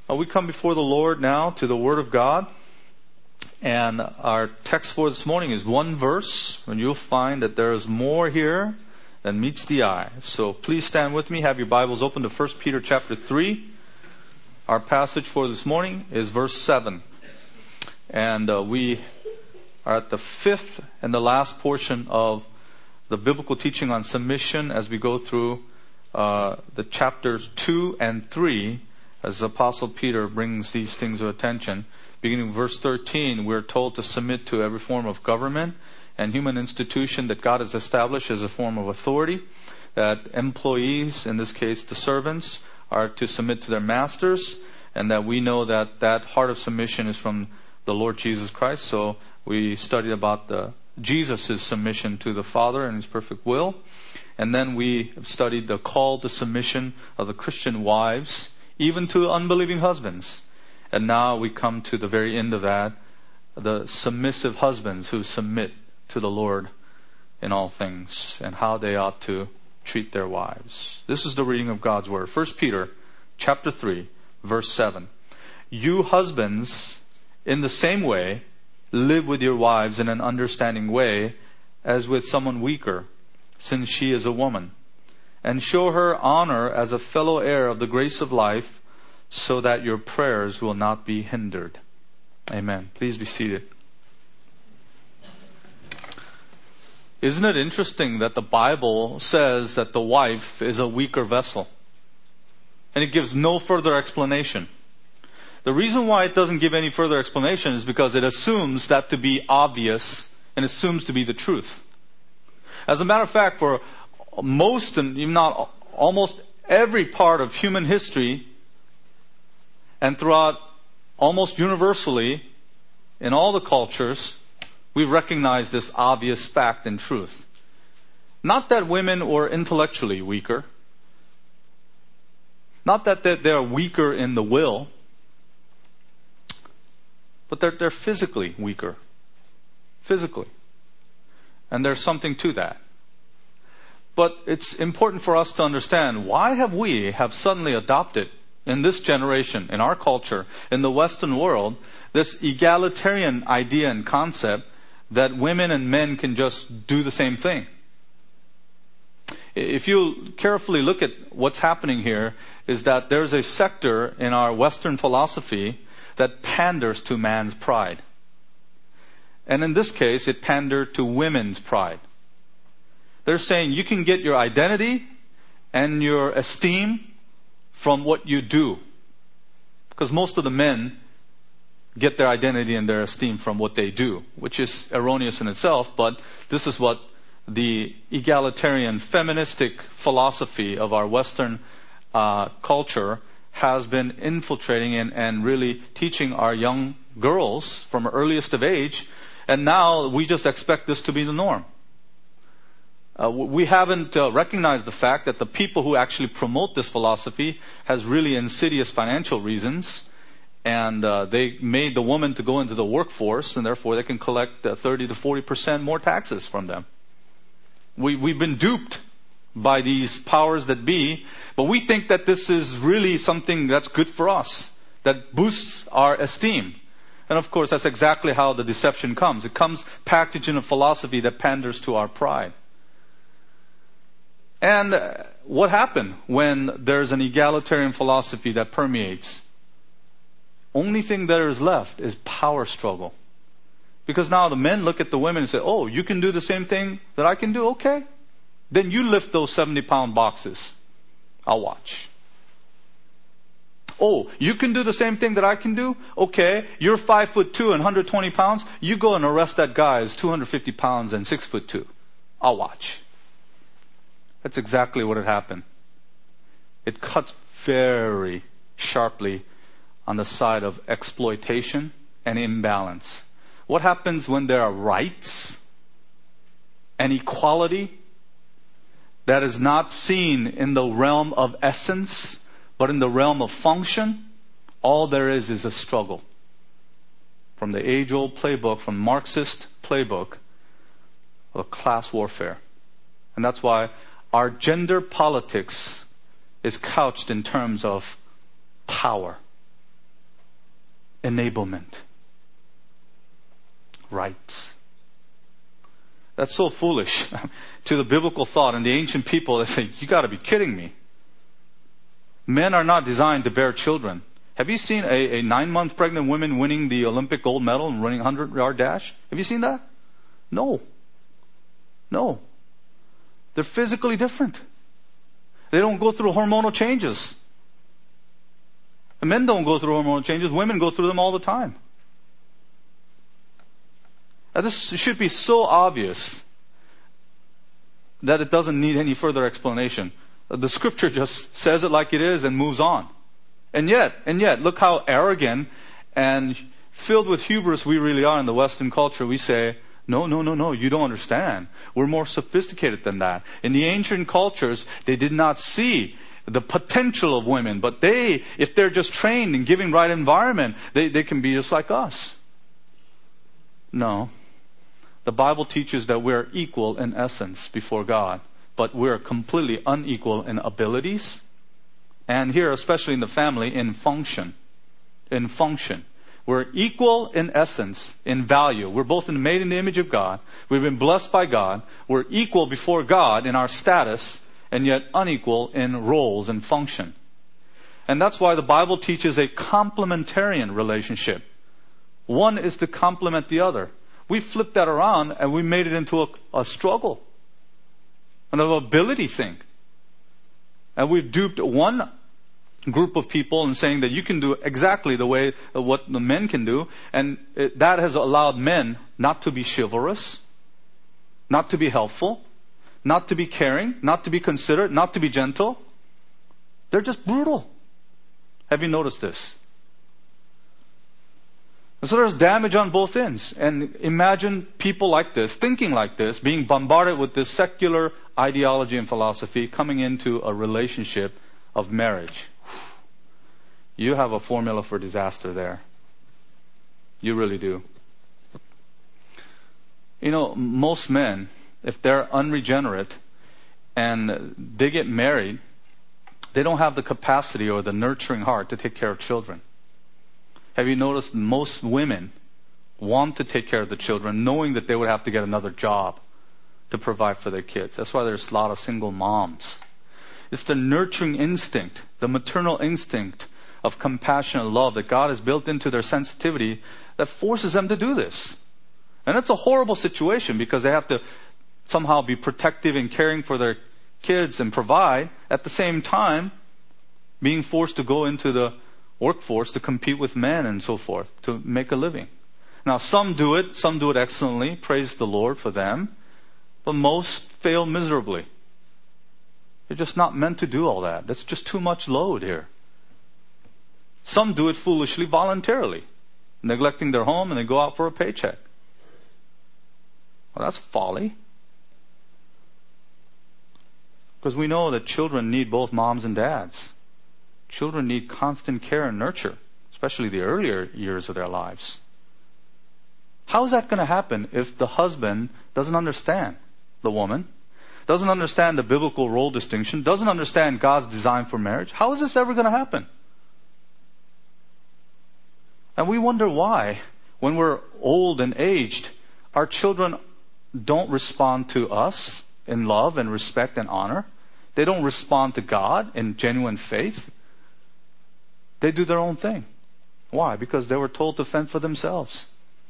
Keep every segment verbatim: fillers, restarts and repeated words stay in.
Uh, we come before the Lord now to the Word of God. And our text for this morning is one verse, and you'll find that there is more here than meets the eye. So please stand with me. Have your Bibles open to First Peter chapter three. Our passage for this morning is verse seven. And uh, we are at the fifth and the last portion of the biblical teaching on submission as we go through uh, the chapters two and three as the Apostle Peter brings these things to attention. Beginning with verse thirteen, we're told to submit to every form of government and human institution that God has established as a form of authority. That employees, in this case the servants, are to submit to their masters. And that we know that that heart of submission is from the Lord Jesus Christ. So we studied about the Jesus' submission to the Father and His perfect will. And then we studied the call to submission of the Christian wives, even to unbelieving husbands. And now we come to the very end of that, the submissive husbands who submit to the Lord in all things and how they ought to treat their wives. This is the reading of God's Word. First Peter chapter three, verse seven. You husbands, in the same way, live with your wives in an understanding way as with someone weaker, since she is a woman. And show her honor as a fellow heir of the grace of life, so that your prayers will not be hindered. Amen. Please be seated. Isn't it interesting that the Bible says that the wife is a weaker vessel? And it gives no further explanation. The reason why it doesn't give any further explanation is because it assumes that to be obvious and assumes to be the truth. As a matter of fact, for most, and even not almost every part of human history, and throughout almost universally in all the cultures, we recognize this obvious fact and truth. Not that women were intellectually weaker. Not that they're weaker in the will. But they're, they're physically weaker. Physically. And there's something to that. But it's important for us to understand, why have we have suddenly adopted in this generation, in our culture, in the Western world, this egalitarian idea and concept that women and men can just do the same thing? If you carefully look at what's happening here, is that there's a sector in our Western philosophy that panders to man's pride. And in this case, it pandered to women's pride. They're saying you can get your identity and your esteem from what you do. Because most of the men get their identity and their esteem from what they do, which is erroneous in itself, but this is what the egalitarian, feministic philosophy of our Western uh, culture has been infiltrating and, and really teaching our young girls from earliest of age, and now we just expect this to be the norm. Uh, we haven't uh, recognized the fact that the people who actually promote this philosophy has really insidious financial reasons, and uh, they made the woman to go into the workforce, and therefore they can collect uh, thirty to forty percent more taxes from them. We, we've been duped by these powers that be, but we think that this is really something that's good for us, that boosts our esteem. And of course, that's exactly how the deception comes. It comes packaged in a philosophy that panders to our pride. And what happened when there's an egalitarian philosophy that permeates? Only thing that is left is power struggle. Because now the men look at the women and say, oh, you can do the same thing that I can do? Okay. Then you lift those seventy pound boxes. I'll watch. Oh, you can do the same thing that I can do? Okay. You're five foot two and one hundred twenty pounds. You go and arrest that guy who's two hundred fifty pounds and six foot two. I'll watch. That's exactly what had happened. It cuts very sharply on the side of exploitation and imbalance. What happens when there are rights and equality that is not seen in the realm of essence, but in the realm of function? All there is is a struggle. From the age-old playbook, from Marxist playbook of class warfare. And that's why our gender politics is couched in terms of power. enablement. Rights. That's so foolish to the biblical thought and the ancient people. They say, you got to be kidding me. Men are not designed to bear children. Have you seen a, a nine-month pregnant woman winning the Olympic gold medal and running a hundred-yard dash? Have you seen that? No. No. They're physically different. They don't go through hormonal changes. And men don't go through hormonal changes. Women go through them all the time. Now, this should be so obvious that it doesn't need any further explanation. The scripture just says it like it is and moves on. And yet, and yet, look how arrogant and filled with hubris we really are in the Western culture. We say, no, no, no, no, you don't understand. We're more sophisticated than that. In the ancient cultures, they did not see the potential of women, but they, if they're just trained and given right environment, they, they can be just like us. No. The Bible teaches that we're equal in essence before God, but we're completely unequal in abilities, and here, especially in the family, in function. In function. We're equal in essence, in value. We're both made in the image of God. We've been blessed by God. We're equal before God in our status, and yet unequal in roles and function. And that's why the Bible teaches a complementarian relationship. One is to complement the other. We flipped that around and we made it into a, a struggle. An ability thing. And we've duped one group of people in saying that you can do exactly the way what the men can do. And it, that has allowed men not to be chivalrous, not to be helpful, not to be caring, not to be considerate, not to be gentle. They're just brutal. Have you noticed this? So there's damage on both ends. And imagine people like this, thinking like this, being bombarded with this secular ideology and philosophy, coming into a relationship of marriage. You have a formula for disaster there. You really do. You know, most men, if they're unregenerate and they get married, they don't have the capacity or the nurturing heart to take care of children. Have you noticed most women want to take care of the children knowing that they would have to get another job to provide for their kids? That's why there's a lot of single moms. It's the nurturing instinct, the maternal instinct of compassion and love that God has built into their sensitivity that forces them to do this. And it's a horrible situation because they have to somehow be protective and caring for their kids and provide, at the same time being forced to go into the workforce to compete with men and so forth to make a living. Now some do it, some do it excellently, praise the Lord for them, but most fail miserably. They're just not meant to do all that. That's just too much load here. Some do it foolishly, voluntarily, neglecting their home and they go out for a paycheck. Well, that's folly. Because we know that children need both moms and dads. Children need constant care and nurture, especially the earlier years of their lives. How is that going to happen if the husband doesn't understand the woman, doesn't understand the biblical role distinction, doesn't understand God's design for marriage? How is this ever going to happen? And we wonder why, when we're old and aged, our children don't respond to us in love and respect and honor. They don't respond to God in genuine faith. They do their own thing. Why? Because they were told to fend for themselves.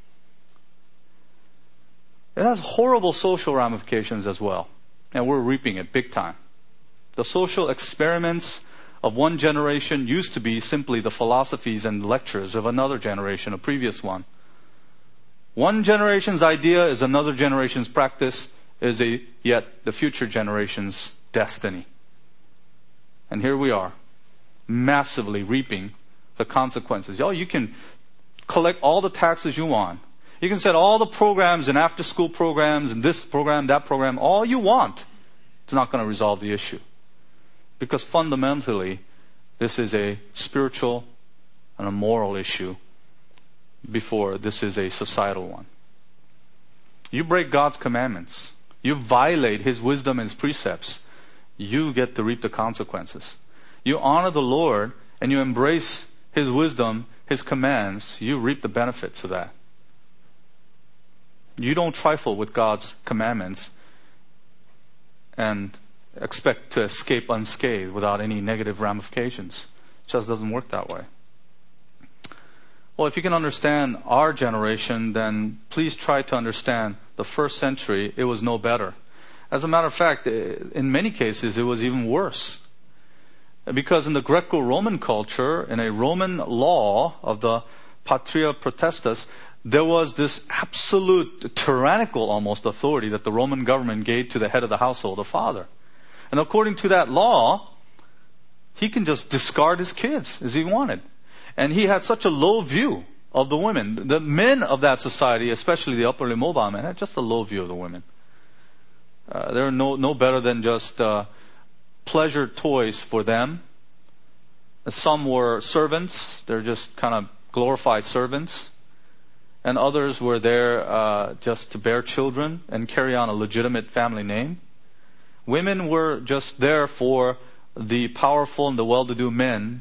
It has horrible social ramifications as well. And we're reaping it big time. The social experiments of one generation used to be simply the philosophies and lectures of another generation, a previous one. One generation's idea is another generation's practice, is a yet the future generation's destiny. And here we are, massively reaping the consequences. Oh, you can collect all the taxes you want. You can set all the programs and after-school programs and this program, that program, all you want. It's not going to resolve the issue. Because fundamentally, this is a spiritual and a moral issue before this is a societal one. You break God's commandments. You violate His wisdom and His precepts. You get to reap the consequences. You honor the Lord and you embrace His wisdom, His commands, you reap the benefits of that. You don't trifle with God's commandments and expect to escape unscathed without any negative ramifications. It just doesn't work that way. Well, if you can understand our generation, then please try to understand the first century. It was no better. As a matter of fact, in many cases, it was even worse. Because in the Greco-Roman culture, in a Roman law of the Patria Potestas, there was this absolute tyrannical almost authority that the Roman government gave to the head of the household, the father. And according to that law, he can just discard his kids as he wanted. And he had such a low view of the women. The men of that society, especially the upperly mobile men, had just a low view of the women. Uh, they're no, no better than just uh, pleasure toys for them. Some were servants. They're just kind of glorified servants. And others were there uh, just to bear children and carry on a legitimate family name. Women were just there for the powerful and the well-to-do men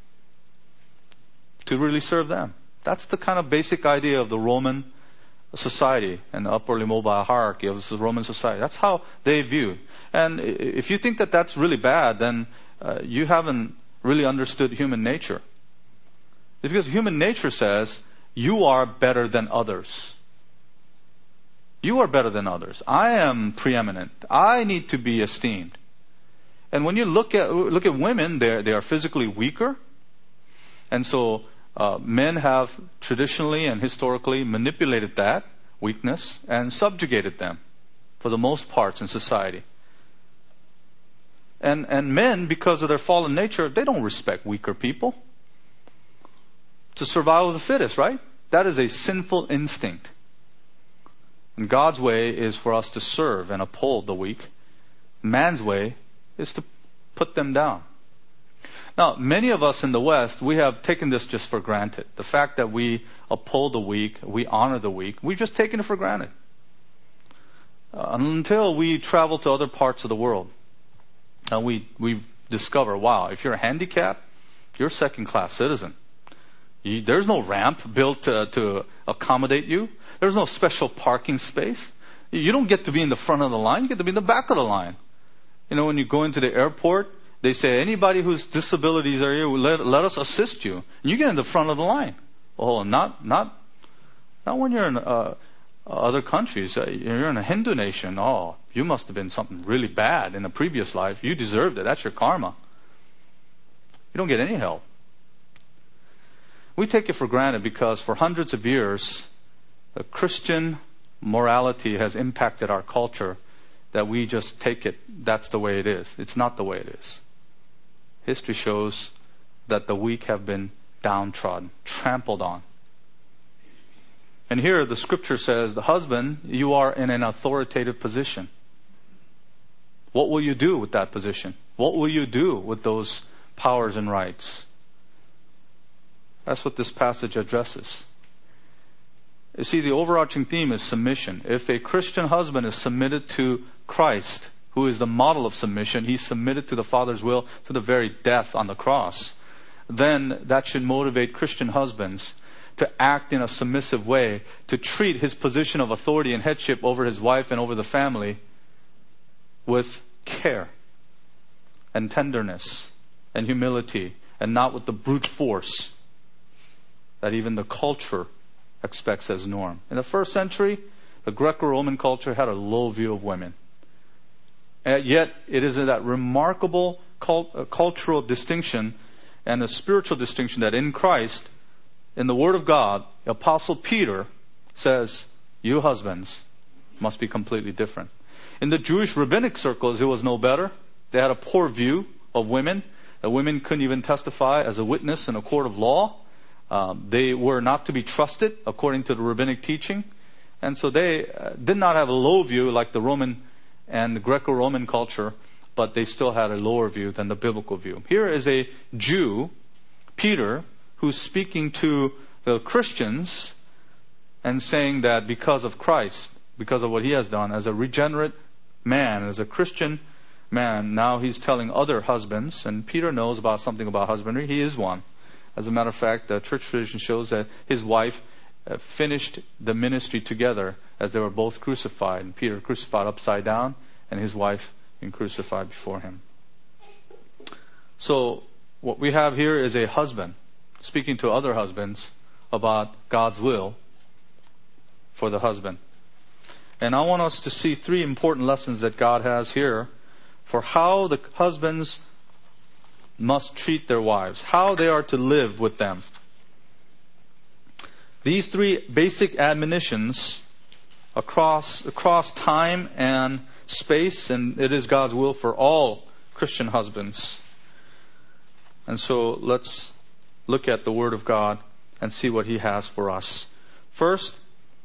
to really serve them. That's the kind of basic idea of the Roman society and the upwardly mobile hierarchy of the Roman society. That's how they view. And if you think that that's really bad, then uh, you haven't really understood human nature. It's because human nature says, you are better than others. You are better than others. I am preeminent. I need to be esteemed. And when you look at look at women, they they are physically weaker, and so uh, men have traditionally and historically manipulated that weakness and subjugated them for the most parts in society. And and men, because of their fallen nature, they don't respect weaker people. To survival of the fittest, right? That is a sinful instinct. And God's way is for us to serve and uphold the weak. Man's way is to put them down. Now, many of us in the West, we have taken this just for granted. The fact that we uphold the weak, we honor the weak, we've just taken it for granted. Uh, until we travel to other parts of the world. And we, we discover, wow, if you're handicapped, you're a second-class citizen. You, there's no ramp built to, to accommodate you. There's no special parking space. You don't get to be in the front of the line. You get to be in the back of the line. You know, when you go into the airport, they say, anybody whose disabilities are here, let, let us assist you. And you get in the front of the line. Oh, not not not when you're in uh, other countries. Uh, you're in a Hindu nation. Oh, you must have been something really bad in a previous life. You deserved it. That's your karma. You don't get any help. We take it for granted because for hundreds of years, the Christian morality has impacted our culture that we just take it, that's the way it is. It's not the way it is. History shows that the weak have been downtrodden, trampled on. And here the scripture says, the husband, you are in an authoritative position. What will you do with that position? What will you do with those powers and rights? That's what this passage addresses. You see, the overarching theme is submission. If a Christian husband is submitted to Christ, who is the model of submission, he's submitted to the Father's will to the very death on the cross, then that should motivate Christian husbands to act in a submissive way, to treat his position of authority and headship over his wife and over the family with care and tenderness and humility, and not with the brute force that even the culture expects as norm. In the first century, the Greco-Roman culture had a low view of women. And yet, it is that remarkable cult, uh, cultural distinction and a spiritual distinction that in Christ, in the Word of God, the Apostle Peter says, you husbands must be completely different. In the Jewish rabbinic circles, it was no better. They had a poor view of women. The women couldn't even testify as a witness in a court of law. Um, they were not to be trusted according to the rabbinic teaching. And so they uh, did not have a low view like the Roman and the Greco-Roman culture, but they still had a lower view than the biblical view. Here is a Jew, Peter, who's speaking to the Christians and saying that because of Christ, because of what he has done as a regenerate man, as a Christian man, now he's telling other husbands, and Peter knows about something about husbandry. He is one. As a matter of fact, the church tradition shows that his wife uh, finished the ministry together as they were both crucified. And Peter crucified upside down, and his wife being crucified before him. So what we have here is a husband speaking to other husbands about God's will for the husband. And I want us to see three important lessons that God has here for how the husbands must treat their wives, how they are to live with them. These three basic admonitions across across time and space, and it is God's will for all Christian husbands. And so let's look at the Word of God and see what He has for us. First,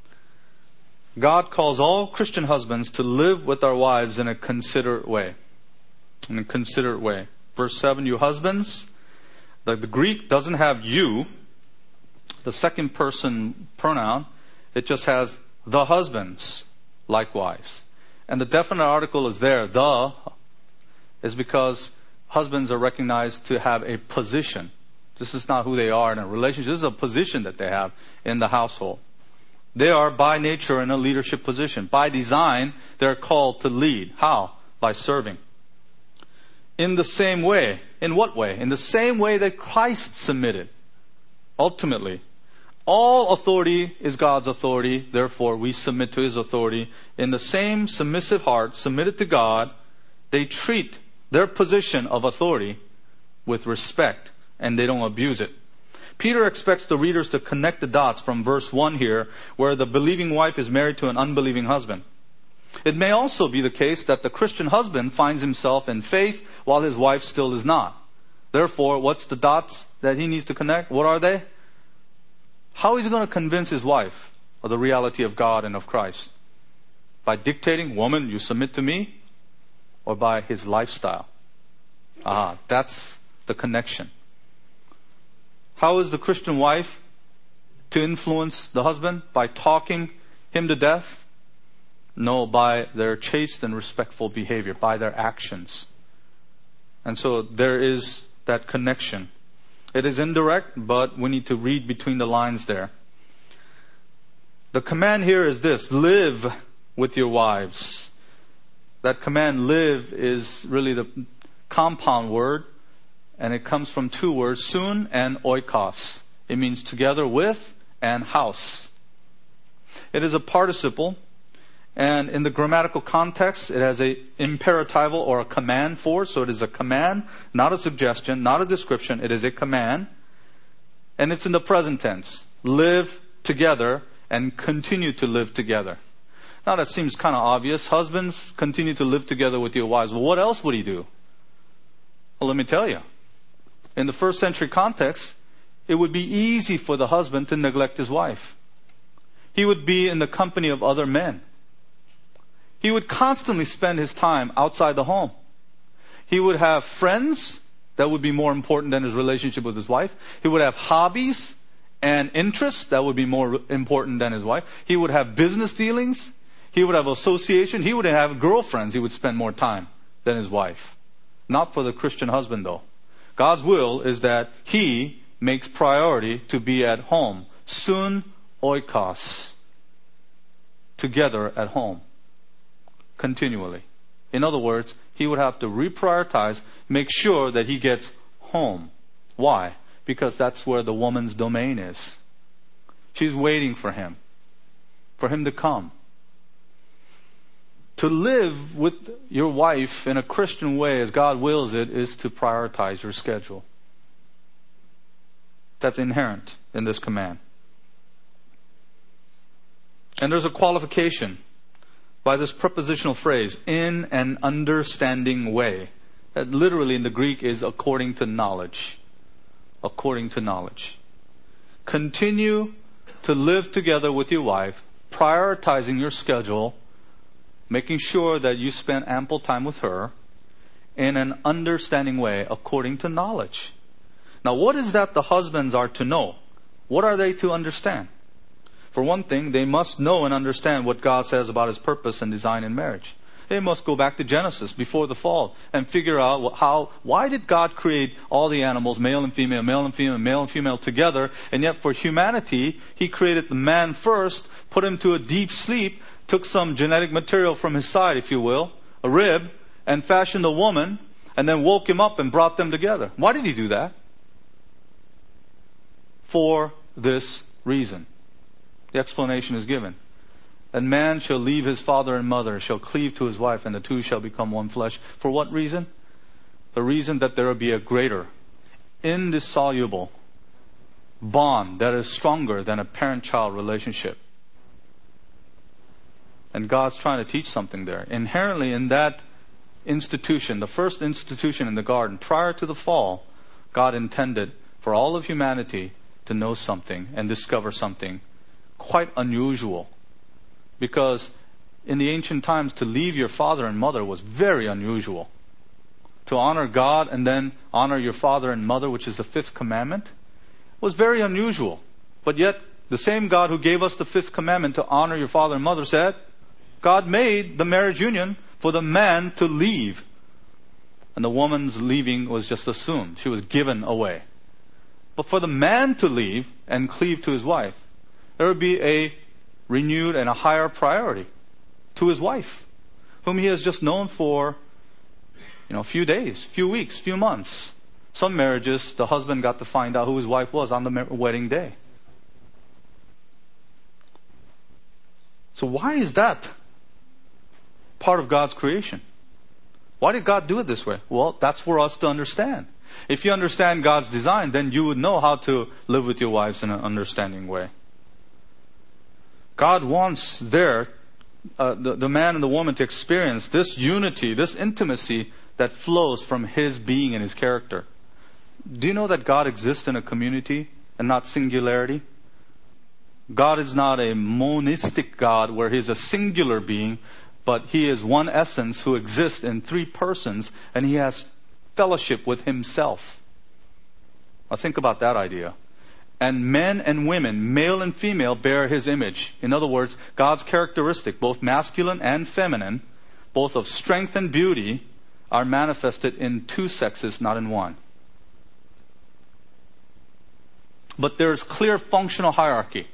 God calls all Christian husbands to live with our wives in a considerate way. In a considerate way. Verse seven, you husbands, the, the Greek doesn't have you, the second person pronoun. It just has the husbands, likewise. And the definite article is there, the, is because husbands are recognized to have a position. This is not who they are in a relationship. This is a position that they have in the household. They are by nature in a leadership position. By design, they're called to lead. How? By serving. In the same way. In what way? In the same way that Christ submitted. Ultimately. All authority is God's authority. Therefore, we submit to His authority. In the same submissive heart, submitted to God, they treat their position of authority with respect, and they don't abuse it. Peter expects the readers to connect the dots from verse one here, where the believing wife is married to an unbelieving husband. It may also be the case that the Christian husband finds himself in faith while his wife still is not. Therefore, what's the dots that he needs to connect? What are they? How is he going to convince his wife of the reality of God and of Christ? By dictating, woman, you submit to me? Or by his lifestyle? Ah, that's the connection. How is the Christian wife to influence the husband? By talking him to death? No, by their chaste and respectful behavior, by their actions. And so there is that connection. It is indirect, but we need to read between the lines there. The command here is this: live with your wives. That command, live, is really the compound word, and it comes from two words, sun and oikos. It means together with and house. It is a participle, and in the grammatical context, it has a imperatival or a command force. So it is a command, not a suggestion, not a description. It is a command, and it's in the present tense. Live together and continue to live together. Now that seems kind of obvious. Husbands, continue to live together with your wives. Well, what else would he do? Well, let me tell you. In the first century context, it would be easy for the husband to neglect his wife. He would be in the company of other men. He would constantly spend his time outside the home. He would have friends that would be more important than his relationship with his wife. He would have hobbies and interests that would be more important than his wife. He would have business dealings. He would have association. He would have girlfriends. He would spend more time than his wife. Not for the Christian husband, though. God's will is that he makes priority to be at home. Sun oikos. Together at home. Continually. In other words, he would have to reprioritize, make sure that he gets home. Why? Because that's where the woman's domain is. She's waiting for him. For him to come. To live with your wife in a Christian way as God wills it is to prioritize your schedule. That's inherent in this command. And there's a qualification by this prepositional phrase, in an understanding way. That literally in the Greek is according to knowledge. According to knowledge. Continue to live together with your wife, prioritizing your schedule, making sure that you spend ample time with her in an understanding way according to knowledge. Now, what is that the husbands are to know? What are they to understand? For one thing, they must know and understand what God says about His purpose and design in marriage. They must go back to Genesis before the fall and figure out how, why did God create all the animals, male and female, male and female, male and female together, and yet for humanity, He created the man first, put him to a deep sleep, took some genetic material from his side, if you will, a rib, and fashioned a woman, and then woke him up and brought them together. Why did He do that? For this reason. The explanation is given. And man shall leave his father and mother, shall cleave to his wife, and the two shall become one flesh. For what reason? The reason that there will be a greater, indissoluble bond that is stronger than a parent-child relationship. And God's trying to teach something there. Inherently in that institution, the first institution in the garden, prior to the fall, God intended for all of humanity to know something and discover something quite unusual. Because in the ancient times, to leave your father and mother was very unusual. To honor God and then honor your father and mother, which is the fifth commandment, was very unusual. But yet, the same God who gave us the fifth commandment to honor your father and mother said, God made the marriage union for the man to leave. And the woman's leaving was just assumed. She was given away. But for the man to leave and cleave to his wife, there would be a renewed and a higher priority to his wife, whom he has just known for, you know, a few days, few weeks, few months. Some marriages, the husband got to find out who his wife was on the wedding day. So why is that part of God's creation? Why did God do it this way? Well, that's for us to understand. If you understand God's design, then you would know how to live with your wives in an understanding way. God wants there, uh, the, the man and the woman to experience this unity, this intimacy that flows from His being and His character. Do you know that God exists in a community and not singularity? God is not a monistic God where He is a singular being, but He is one essence who exists in three persons, and He has fellowship with Himself. Now think about that idea. And men and women, male and female, bear His image. In other words, God's characteristic, both masculine and feminine, both of strength and beauty, are manifested in two sexes, not in one. But there is clear functional hierarchy,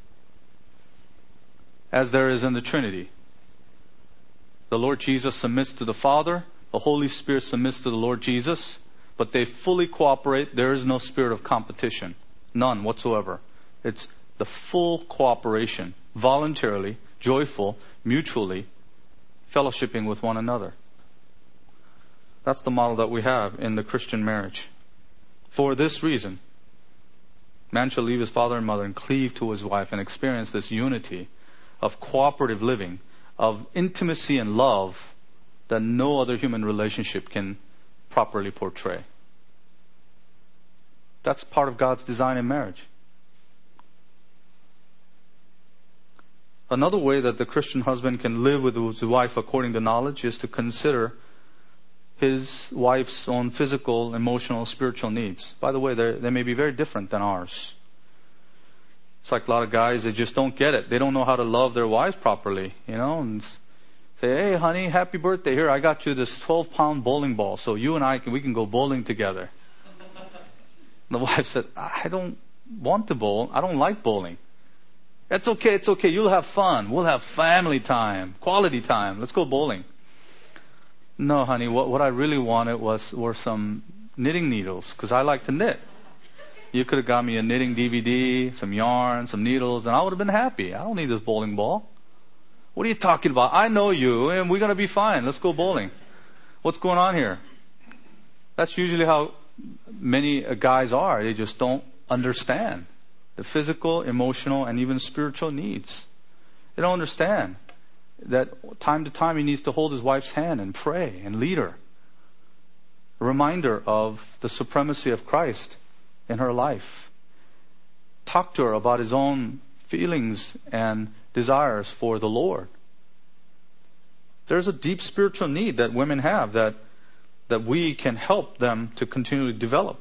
as there is in the Trinity. The Lord Jesus submits to the Father, the Holy Spirit submits to the Lord Jesus, but they fully cooperate. There is no spirit of competition. None whatsoever. It's the full cooperation, voluntarily, joyful, mutually, fellowshipping with one another. That's the model that we have in the Christian marriage. For this reason, man shall leave his father and mother and cleave to his wife and experience this unity of cooperative living, of intimacy and love that no other human relationship can properly portray. That's part of God's design in marriage. Another way that the Christian husband can live with his wife according to knowledge is to consider his wife's own physical, emotional, spiritual needs. By the way, they may be very different than ours. It's like a lot of guys, they just don't get it. They don't know how to love their wives properly, you know, and say, hey, honey, happy birthday. Here, I got you this twelve pound bowling ball, so you and I can, we can go bowling together. The wife said, I don't want to bowl. I don't like bowling. It's okay, it's okay. You'll have fun. We'll have family time, quality time. Let's go bowling. No, honey, what, what I really wanted was were some knitting needles, because I like to knit. You could have got me a knitting D V D, some yarn, some needles, and I would have been happy. I don't need this bowling ball. What are you talking about? I know you, and we're going to be fine. Let's go bowling. What's going on here? That's usually how many guys are. They just don't understand the physical, emotional, and even spiritual needs. They don't understand that time to time he needs to hold his wife's hand and pray and lead her. A reminder of the supremacy of Christ in her life. Talk to her about his own feelings and desires for the Lord. There's a deep spiritual need that women have that that we can help them to continually develop.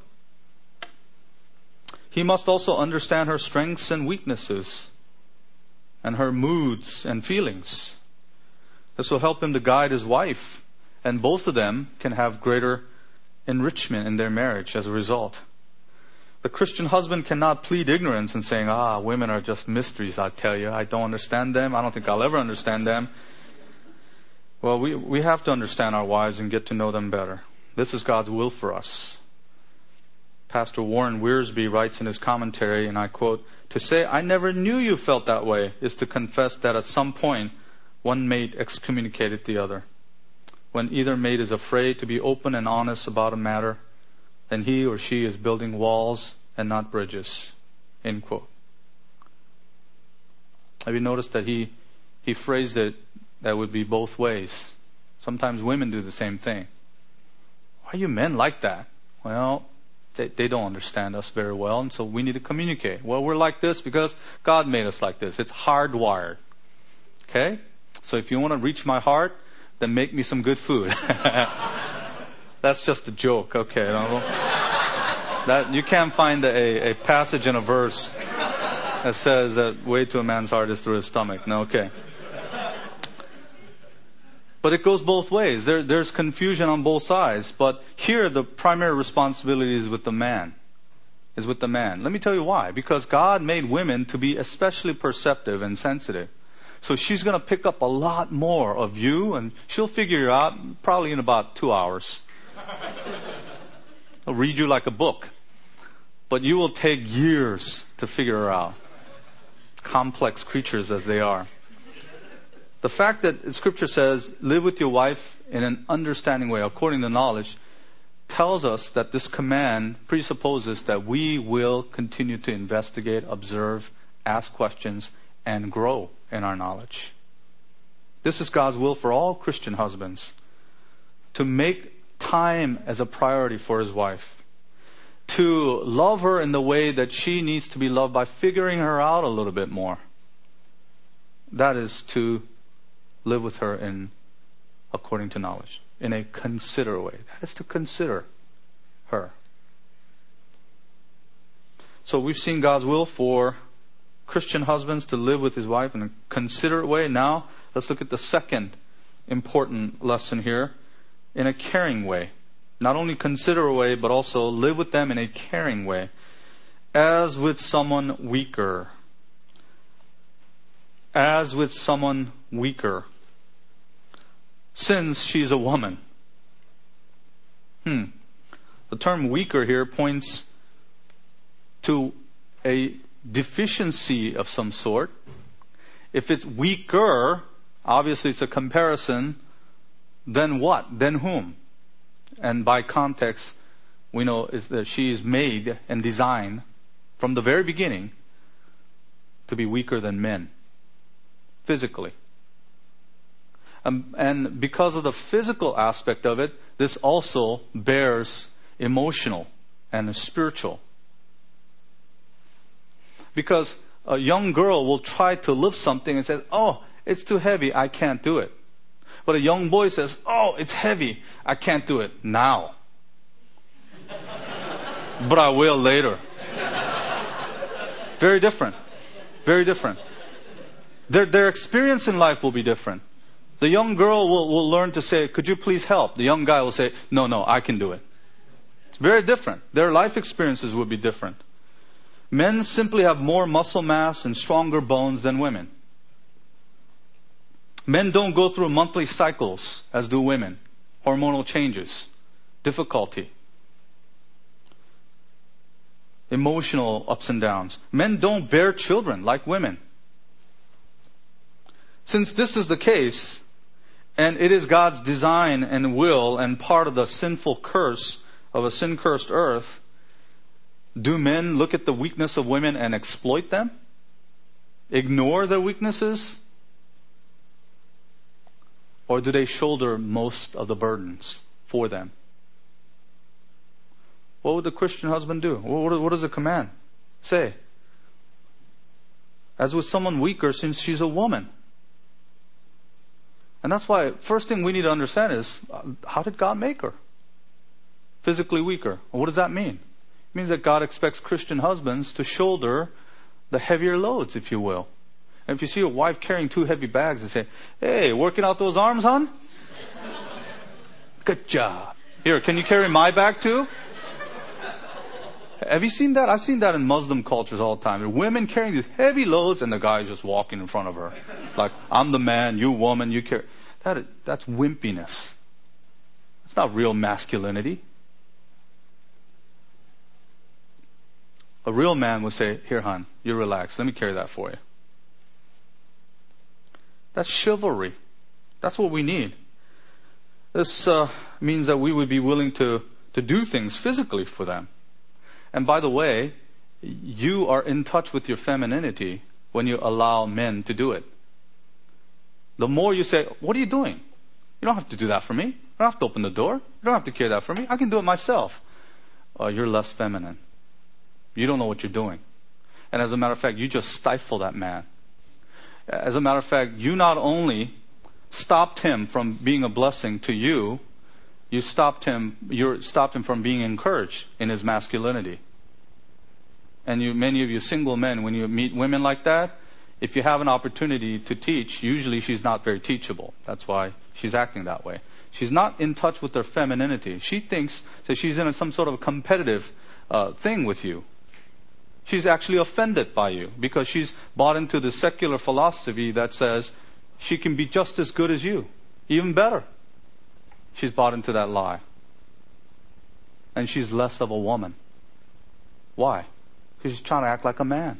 He must also understand her strengths and weaknesses and her moods and feelings. This will help him to guide his wife, and both of them can have greater enrichment in their marriage as a result. The Christian husband cannot plead ignorance and saying, ah, women are just mysteries, I tell you. I don't understand them. I don't think I'll ever understand them. Well, we, we have to understand our wives and get to know them better. This is God's will for us. Pastor Warren Wiersbe writes in his commentary, and I quote, "To say, I never knew you felt that way, is to confess that at some point, one mate excommunicated the other. When either mate is afraid to be open and honest about a matter, then he or she is building walls and not bridges." End quote. Have you noticed that he, he phrased it that would be both ways? Sometimes women do the same thing. Why are you men like that? Well, they, they don't understand us very well, and so we need to communicate. Well, we're like this because God made us like this. It's hardwired. Okay? So if you want to reach my heart, then make me some good food. That's just a joke. Okay. That, you can't find a, a passage in a verse that says that way to a man's heart is through his stomach. No, okay. But it goes both ways. There, there's confusion on both sides. But here, the primary responsibility is with the man. Is with the man. Let me tell you why. Because God made women to be especially perceptive and sensitive. So she's going to pick up a lot more of you, and she'll figure it out probably in about two hours. I'll read you like a book. But you will take years to figure her out. Complex creatures as they are. The fact that Scripture says, live with your wife in an understanding way, according to knowledge, tells us that this command presupposes that we will continue to investigate, observe, ask questions, and grow in our knowledge. This is God's will for all Christian husbands. To make time as a priority for his wife. To love her in the way that she needs to be loved by figuring her out a little bit more. That is to live with her in according to knowledge, in a considerate way. That is to consider her. So we've seen God's will for Christian husbands to live with his wife in a considerate way. Now, let's look at the second important lesson here, in a caring way. Not only consider a way, but also live with them in a caring way. As with someone weaker. As with someone weaker. Since she's a woman. Hmm. The term weaker here points to a deficiency of some sort. If it's weaker, obviously it's a comparison. Then what? Then whom? And by context, we know is that she is made and designed from the very beginning to be weaker than men. Physically. Um, and because of the physical aspect of it, this also bears emotional and spiritual. Because a young girl will try to lift something and says, oh, it's too heavy, I can't do it. But a young boy says, oh, it's heavy, I can't do it now. But I will later. Very different. Very different. Their, their experience in life will be different. The young girl will, will learn to say, could you please help? The young guy will say, no, no, I can do it. It's very different. Their life experiences will be different. Men simply have more muscle mass and stronger bones than women. Men don't go through monthly cycles as do women. Hormonal changes, difficulty, emotional ups and downs. Men don't bear children like women. Since this is the case, and it is God's design and will and part of the sinful curse of a sin-cursed earth, do men look at the weakness of women and exploit them? Ignore their weaknesses? Or do they shoulder most of the burdens for them? What would the Christian husband do? What does the command say? As with someone weaker, since she's a woman. And that's why, first thing we need to understand is, how did God make her? Physically weaker. What does that mean? It means that God expects Christian husbands to shoulder the heavier loads, if you will. And if you see your wife carrying two heavy bags and say, hey, working out those arms, hon? Good job. Here, can you carry my bag too? Have you seen that? I've seen that in Muslim cultures all the time. There are women carrying these heavy loads and the guy's just walking in front of her. Like, I'm the man, you woman, you carry. That is, that's wimpiness. It's not real masculinity. A real man would say, here, hon, you relax. Let me carry that for you. That's chivalry. That's what we need. This uh, means that we would be willing to, to do things physically for them. And by the way, you are in touch with your femininity when you allow men to do it. The more you say, what are you doing? You don't have to do that for me. You don't have to open the door. You don't have to carry that for me. I can do it myself. Uh, you're less feminine. You don't know what you're doing. And as a matter of fact, you just stifle that man. As a matter of fact, you not only stopped him from being a blessing to you, you stopped him, you stopped him from being encouraged in his masculinity. And you, many of you single men, when you meet women like that, if you have an opportunity to teach, usually she's not very teachable. That's why she's acting that way. She's not in touch with her femininity. She thinks that she's in a, some sort of a competitive uh, thing with you. She's actually offended by you because she's bought into the secular philosophy that says she can be just as good as you, even better. She's bought into that lie. And she's less of a woman. Why? Because she's trying to act like a man.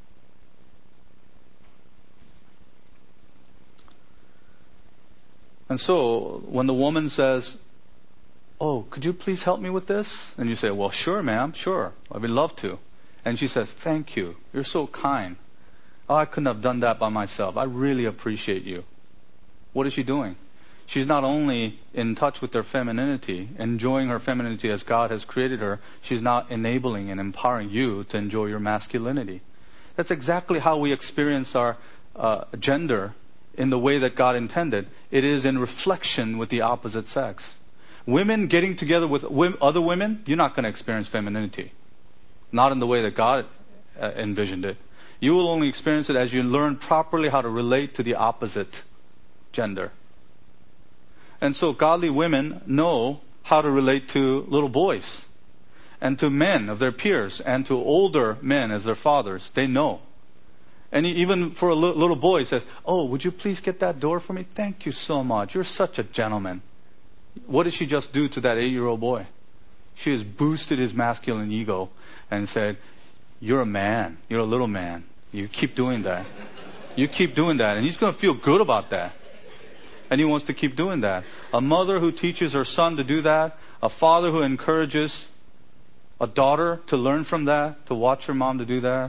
And so, when the woman says, oh, could you please help me with this? And you say, well, sure, ma'am, sure. I would love to. And she says, thank you. You're so kind. Oh, I couldn't have done that by myself. I really appreciate you. What is she doing? She's not only in touch with her femininity, enjoying her femininity as God has created her, she's not enabling and empowering you to enjoy your masculinity. That's exactly how we experience our uh, gender in the way that God intended. It is in reflection with the opposite sex. Women getting together with other women, you're not going to experience femininity. Not in the way that God uh, envisioned it. You will only experience it as you learn properly how to relate to the opposite gender. And so godly women know how to relate to little boys and to men of their peers and to older men as their fathers. They know. And even for a little boy, he says, oh, would you please get that door for me? Thank you so much. You're such a gentleman. What did she just do to that eight-year-old boy? She has boosted his masculine ego and said, you're a man. You're a little man. You keep doing that. You keep doing that. And he's going to feel good about that. And he wants to keep doing that. A mother who teaches her son to do that, a father who encourages a daughter to learn from that, to watch her mom to do that,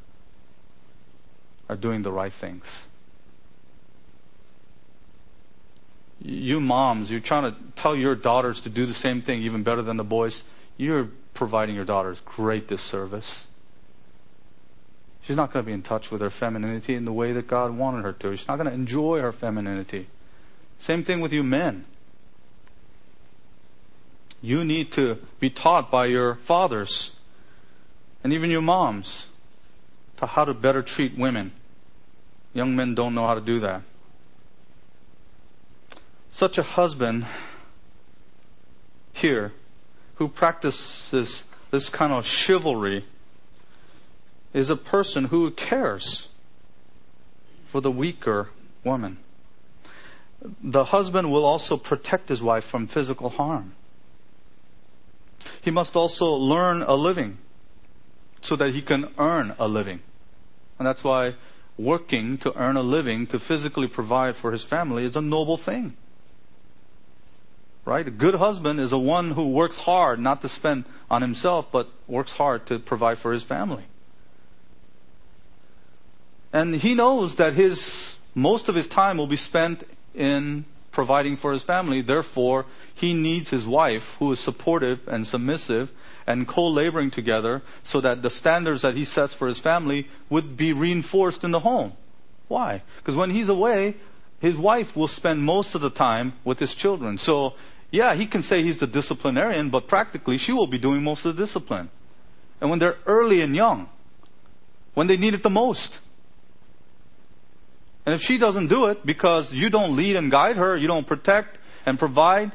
are doing the right things. You moms, you're trying to tell your daughters to do the same thing even better than the boys. You're providing your daughters great disservice. She's not going to be in touch with her femininity in the way that God wanted her to. She's not going to enjoy her femininity. Same thing with you men. You need to be taught by your fathers and even your moms to how to better treat women. Young men don't know how to do that. Such a husband here who practices this kind of chivalry is a person who cares for the weaker woman. The husband will also protect his wife from physical harm. He must also learn a living so that he can earn a living. And that's why working to earn a living, to physically provide for his family, is a noble thing. Right? A good husband is a one who works hard not to spend on himself, but works hard to provide for his family. And he knows that his most of his time will be spent in providing for his family. Therefore, he needs his wife who is supportive and submissive and co-laboring together so that the standards that he sets for his family would be reinforced in the home. Why? Because when he's away, his wife will spend most of the time with his children. So, yeah, he can say he's the disciplinarian, but practically she will be doing most of the discipline. And when they're early and young, when they need it the most, And if she doesn't do it because you don't lead and guide her, you don't protect and provide,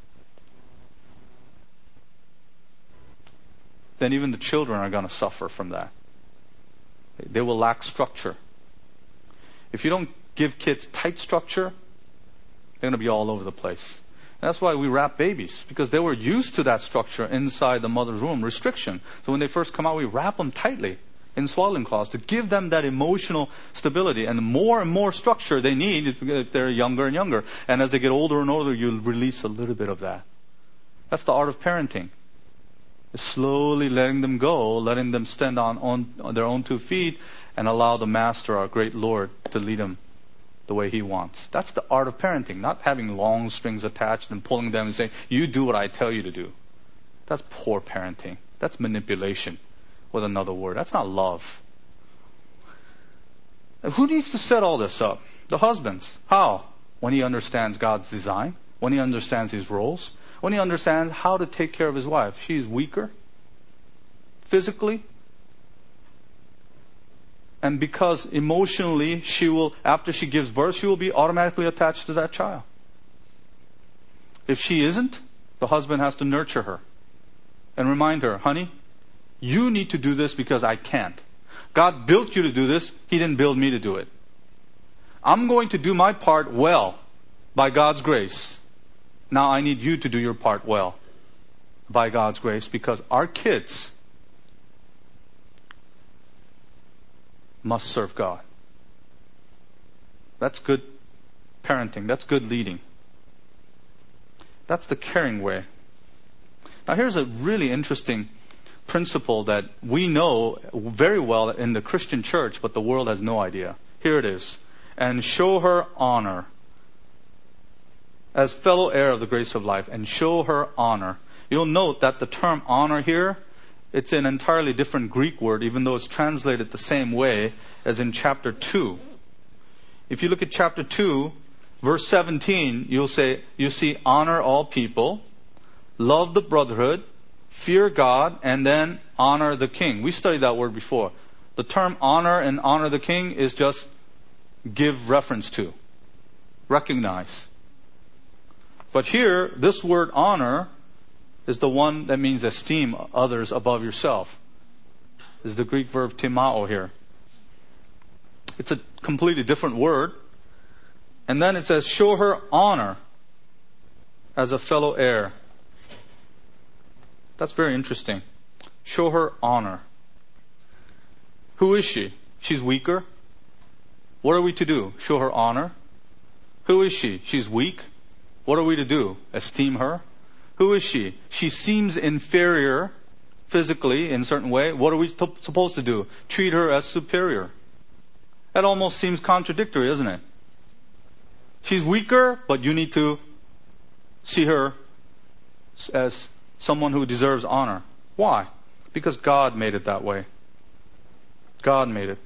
then even the children are going to suffer from that. They will lack structure. If you don't give kids tight structure, they're going to be all over the place. And that's why we wrap babies, because they were used to that structure inside the mother's womb, restriction. So when they first come out, we wrap them tightly in swaddling cloths to give them that emotional stability. And the more and more structure they need if they're younger and younger. And as they get older and older, you'll release a little bit of that. That's the art of parenting. It's slowly letting them go, letting them stand on, on, on their own two feet, and allow the Master, our great Lord, to lead them the way He wants. That's the art of parenting, not having long strings attached and pulling them and saying, you do what I tell you to do. That's poor parenting. That's manipulation, with another word. That's not love. And who needs to set all this up? The husbands. How? When he understands God's design, when he understands his roles, when he understands how to take care of his wife. She's weaker physically, and because emotionally she will, after she gives birth, she will be automatically attached to that child. If she isn't, the husband has to nurture her and remind her, honey, you need to do this because I can't. God built you to do this. He didn't build me to do it. I'm going to do my part well by God's grace. Now I need you to do your part well by God's grace, because our kids must serve God. That's good parenting. That's good leading. That's the caring way. Now here's a really interesting principle that we know very well in the Christian church, but the world has no idea. Here it is. And show her honor as fellow heir of the grace of life, and show her honor. You'll note that the term honor here, it's an entirely different Greek word, even though it's translated the same way as in chapter two. If you look at chapter two, verse seventeen, you'll say, you see honor all people, love the brotherhood, fear God, and then honor the king. We studied that word before. The term honor and honor the king is just give reference to, recognize. But here, this word honor is the one that means esteem others above yourself. Is the Greek verb timao here. It's a completely different word. And then it says, show her honor as a fellow heir. That's very interesting. Show her honor. Who is she? She's weaker. What are we to do? Show her honor. Who is she? She's weak. What are we to do? Esteem her. Who is she? She seems inferior physically in a certain way. What are we t- supposed to do? Treat her as superior. That almost seems contradictory, isn't it? She's weaker, but you need to see her as someone who deserves honor. Why? Because God made it that way. God made it.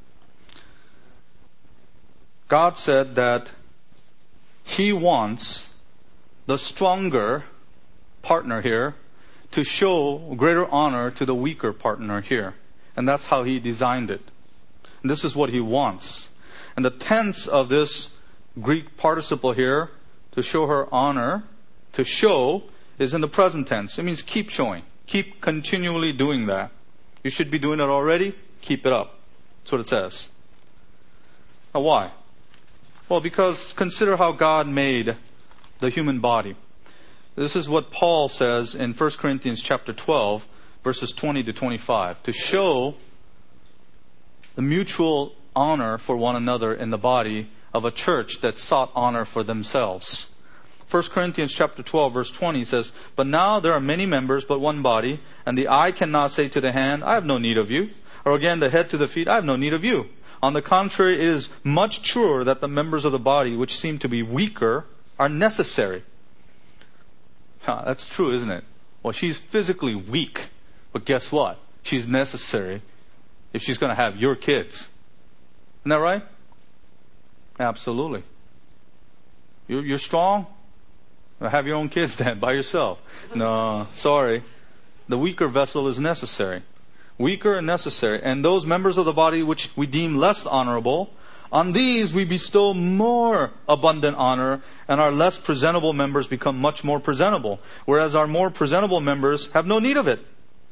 God said that He wants the stronger partner here to show greater honor to the weaker partner here. And that's how He designed it. And this is what He wants. And the tense of this Greek participle here, to show her honor, to show, is in the present tense. It means keep showing. Keep continually doing that. You should be doing it already. Keep it up. That's what it says. Now why? Well, because consider how God made the human body. This is what Paul says in First Corinthians chapter twelve, verses twenty to twenty-five. To show the mutual honor for one another in the body of a church that sought honor for themselves. First Corinthians chapter twelve, verse twenty says, but now there are many members, but one body, and the eye cannot say to the hand, I have no need of you. Or again, the head to the feet, I have no need of you. On the contrary, it is much truer that the members of the body, which seem to be weaker, are necessary. Huh, that's true, isn't it? Well, she's physically weak, but guess what? She's necessary if she's going to have your kids. Isn't that right? Absolutely. You're, you're strong? Well, have your own kids then, by yourself. No, sorry. The weaker vessel is necessary. Weaker and necessary. And those members of the body which we deem less honorable On these we bestow more abundant honor, and our less presentable members become much more presentable, whereas our more presentable members have no need of it.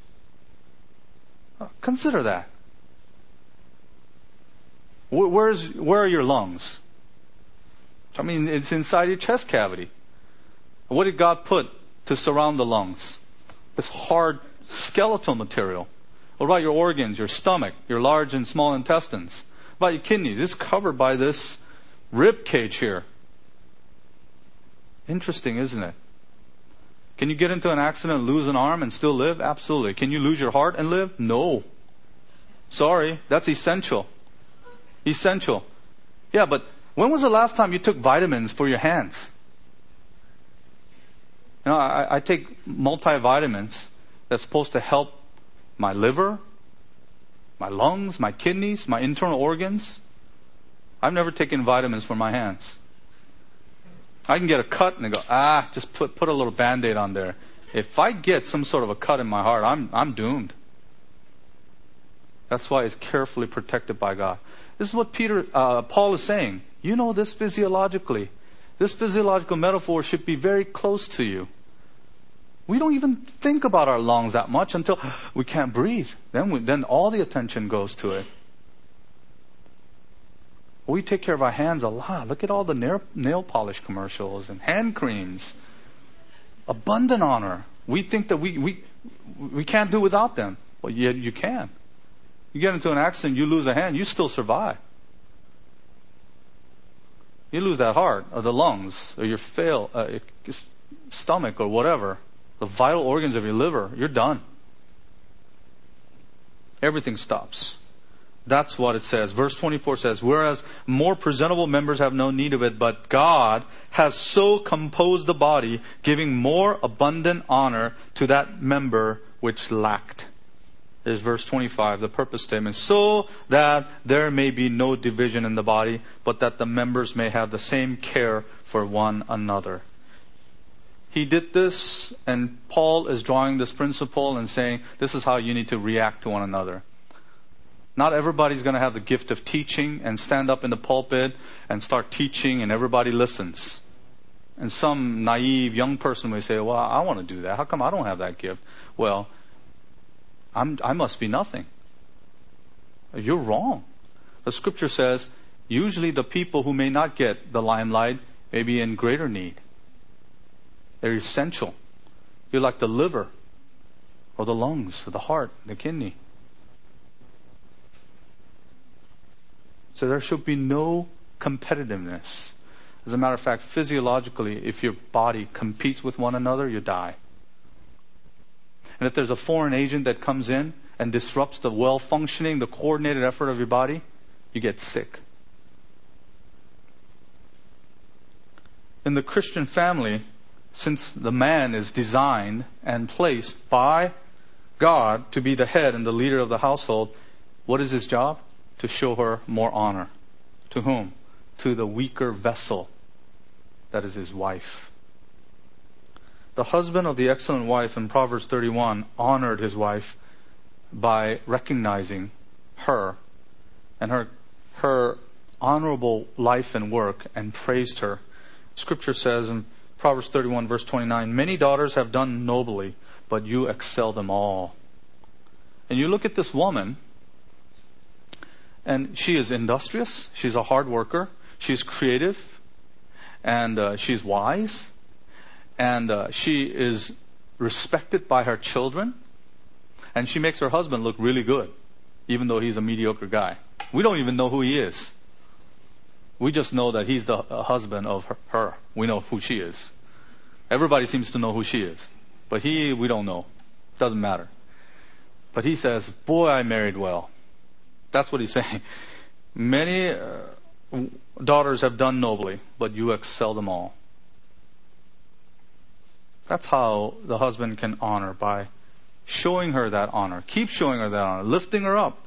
Consider that. Where's, where are your lungs? I mean, it's inside your chest cavity. What did God put to surround the lungs? This hard skeletal material. What about your organs, your stomach, your large and small intestines? What about your kidneys? It's covered by this rib cage here. Interesting, isn't it? Can you get into an accident and lose an arm and still live? Absolutely. Can you lose your heart and live? No. Sorry, that's essential. Essential. Yeah, but when was the last time you took vitamins for your hands? You know, I, I take multivitamins that's supposed to help my liver, my lungs, my kidneys, my internal organs. I've never taken vitamins for my hands. I can get a cut and I go, ah, just put put a little Band-Aid on there. If I get some sort of a cut in my heart, I'm I'm doomed. That's why it's carefully protected by God. This is what Peter, uh, Paul is saying. You know this physiologically. This physiological metaphor should be very close to you. We don't even think about our lungs that much until we can't breathe. Then we, then all the attention goes to it. We take care of our hands a lot. Look at all the nail, nail polish commercials and hand creams. Abundant honor. We think that we we we can't do without them. Well, yet you can. You get into an accident, you lose a hand, you still survive. You lose that heart or the lungs or your fail, uh, your stomach or whatever, the vital organs of your liver, you're done. Everything stops. That's what it says. Verse twenty-four says, whereas more presentable members have no need of it, but God has so composed the body, giving more abundant honor to that member which lacked. Is verse twenty-five, the purpose statement. So that there may be no division in the body, but that the members may have the same care for one another. He did this, and Paul is drawing this principle and saying, this is how you need to react to one another. Not everybody's going to have the gift of teaching and stand up in the pulpit and start teaching and everybody listens. And some naive young person may say, well, I want to do that. How come I don't have that gift? Well, I'm, I must be nothing. You're wrong. The scripture says, usually the people who may not get the limelight may be in greater need. They're essential. You're like the liver or the lungs or the heart, the kidney. So there should be no competitiveness. As a matter of fact, physiologically, if your body competes with one another, you die. And if there's a foreign agent that comes in and disrupts the well-functioning, the coordinated effort of your body, you get sick. In the Christian family, since the man is designed and placed by God to be the head and the leader of the household, what is his job? To show her more honor. To whom? To the weaker vessel. That is his wife. The husband of the excellent wife in Proverbs thirty-one honored his wife by recognizing her and her her honorable life and work and praised her. Scripture says in Proverbs thirty-one verse twenty-nine, many daughters have done nobly, but you excel them all. And you look at this woman, and she is industrious, she's a hard worker, she's creative, and uh, she's wise. And uh, she is respected by her children. And she makes her husband look really good, even though he's a mediocre guy. We don't even know who he is. We just know that he's the uh, husband of her, her. We know who she is. Everybody seems to know who she is. But he, we don't know. Doesn't matter. But he says, boy, I married well. That's what he's saying. Many uh, daughters have done nobly, but you excel them all. That's how the husband can honor, by showing her that honor. Keep showing her that honor, lifting her up.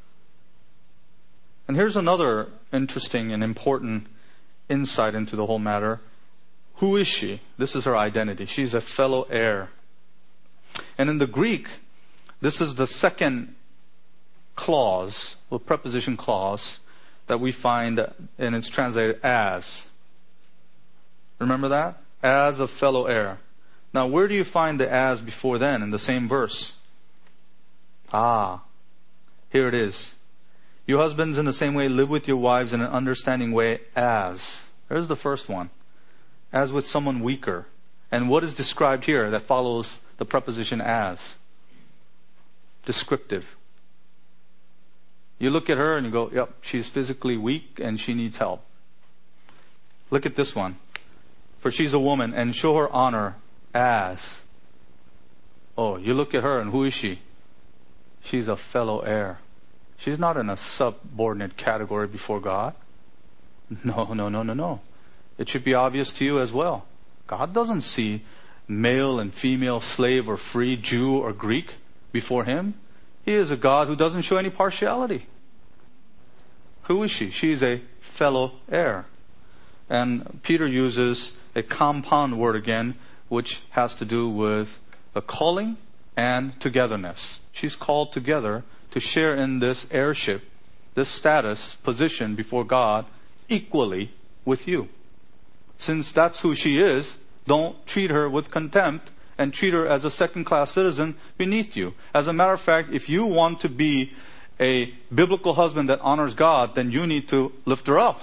And here's another interesting and important insight into the whole matter. Who is she? This is her identity. She's a fellow heir. And in the Greek, this is the second clause, or preposition clause, that we find, and it's translated as. Remember that? As a fellow heir. Now, where do you find the as before then in the same verse? Ah, here it is. You husbands in the same way live with your wives in an understanding way as. There's the first one. As with someone weaker. And what is described here that follows the preposition as? Descriptive. You look at her and you go, yep, she's physically weak and she needs help. Look at this one. For she's a woman, and show her honor as. Oh, you look at her and who is she? She's a fellow heir. She's not in a subordinate category before God. No, no, no, no, no. It should be obvious to you as well. God doesn't see male and female, slave or free, Jew or Greek before Him. He is a God who doesn't show any partiality. Who is she? She's a fellow heir. And Peter uses a compound word again, which has to do with a calling and togetherness. She's called together to share in this heirship, this status, position before God equally with you. Since that's who she is, don't treat her with contempt and treat her as a second-class citizen beneath you. As a matter of fact, if you want to be a biblical husband that honors God, then you need to lift her up.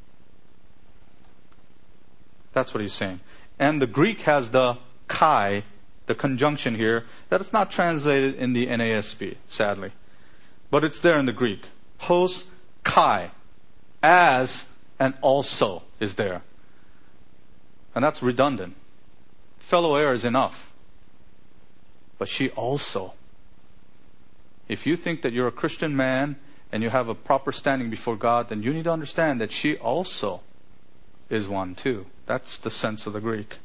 That's what he's saying. And the Greek has the kai, the conjunction here, that it's not translated in the N A S B, sadly. But it's there in the Greek. Hos kai, as and also is there. And that's redundant. Fellow heir is enough. But she also. If you think that you're a Christian man and you have a proper standing before God, then you need to understand that she also is one too. That's the sense of the Greek.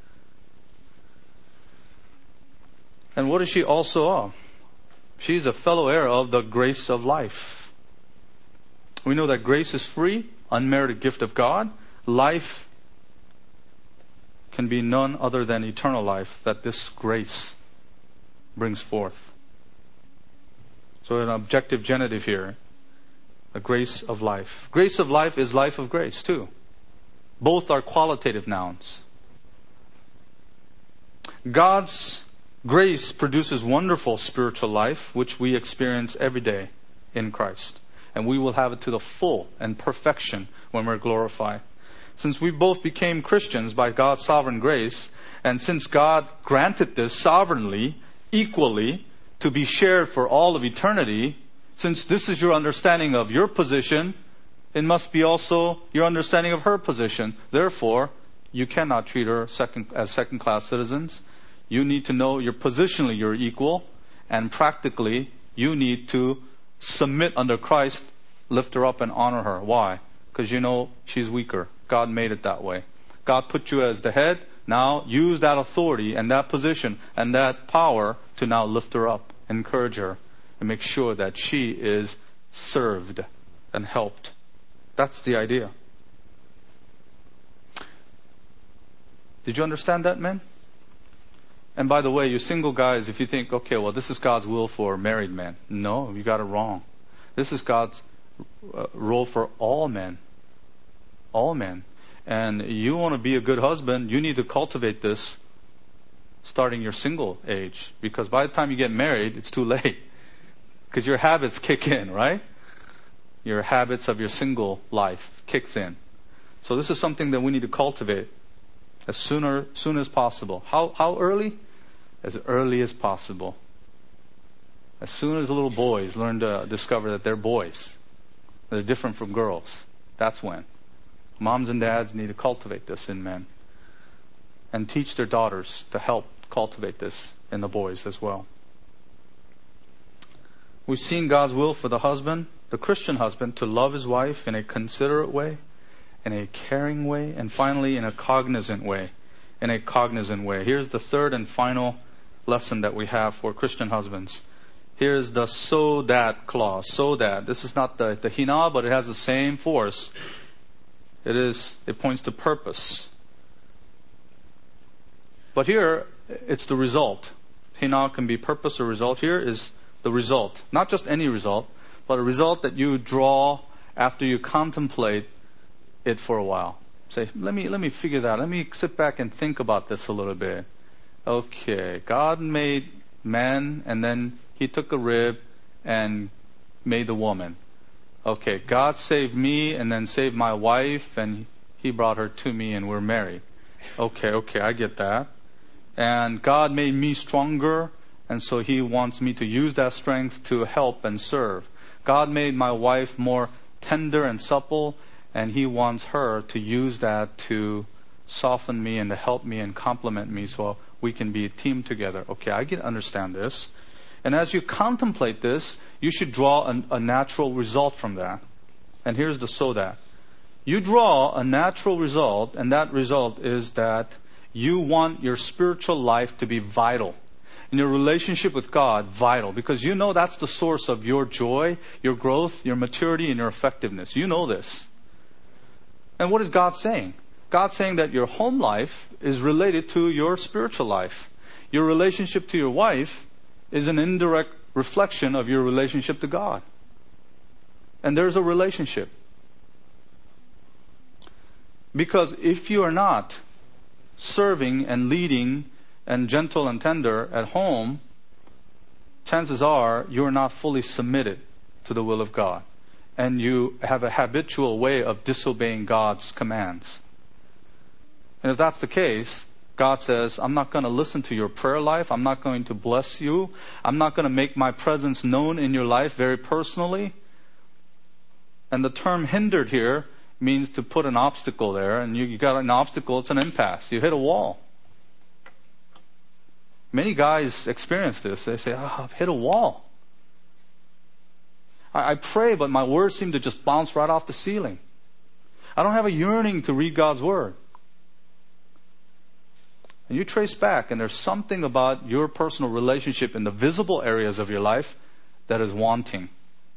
And what is she also of? She's a fellow heir of the grace of life. We know that grace is free, unmerited gift of God. Life can be none other than eternal life that this grace brings forth. So an objective genitive here. A grace of life. Grace of life is life of grace too. Both are qualitative nouns. God's grace produces wonderful spiritual life, which we experience every day in Christ. And we will have it to the full and perfection when we're glorified. Since we both became Christians by God's sovereign grace, and since God granted this sovereignly, equally, to be shared for all of eternity, since this is your understanding of your position, it must be also your understanding of her position. Therefore, you cannot treat her second, as second-class citizens. You need to know you're positionally you're equal, and practically you need to submit under Christ, lift her up and honor her. Why? Because you know she's weaker. God made it that way. God put you as the head. Now use that authority and that position and that power to now lift her up, encourage her, and make sure that she is served and helped. That's the idea. Did you understand that, men? And by the way, you single guys, if you think, okay, well, this is God's will for married men. No, you got it wrong. This is God's uh, role for all men. All men. And you want to be a good husband, you need to cultivate this starting your single age. Because by the time you get married, it's too late. Because your habits kick in, right? Your habits of your single life kicks in. So this is something that we need to cultivate as sooner, soon as possible. How, how early? As early as possible. As soon as little boys learn to discover that they're boys, they're different from girls, that's when. Moms and dads need to cultivate this in men. And teach their daughters to help cultivate this in the boys as well. We've seen God's will for the husband, the Christian husband, to love his wife in a considerate way, in a caring way, and finally in a cognizant way. In a cognizant way. Here's the third and final lesson that we have for Christian husbands. Here's the so that clause. So that. This is not the, the hina, but it has the same force. It is, it points to purpose. But here, it's the result. Hina can be purpose or result. Here is the result. Not just any result, but a result that you draw after you contemplate it for a while. Say, let me, let me figure that out. Let me sit back and think about this a little bit. Okay, God made man, and then He took a rib and made the woman. Okay, God saved me and then saved my wife, and He brought her to me and we're married. Okay, okay, I get that. And God made me stronger, and so He wants me to use that strength to help and serve. God made my wife more tender and supple, and He wants her to use that to soften me and to help me and complement me so we can be a team together. Okay, I can understand this. And as you contemplate this, you should draw a, a natural result from that. And here's the so that. You draw a natural result, and that result is that you want your spiritual life to be vital. And your relationship with God, vital. Because you know that's the source of your joy, your growth, your maturity, and your effectiveness. You know this. And what is God saying? God's saying that your home life is related to your spiritual life. Your relationship to your wife is an indirect reflection of your relationship to God. And there's a relationship. Because if you are not serving and leading and gentle and tender at home, chances are you are not fully submitted to the will of God. And you have a habitual way of disobeying God's commands. And if that's the case, God says, I'm not going to listen to your prayer life. I'm not going to bless you. I'm not going to make my presence known in your life very personally. And the term hindered here means to put an obstacle there. And you, you got an obstacle, it's an impasse. You hit a wall. Many guys experience this. They say, oh, I've hit a wall. I, I pray, but my words seem to just bounce right off the ceiling. I don't have a yearning to read God's Word. And you trace back, and there's something about your personal relationship in the visible areas of your life that is wanting.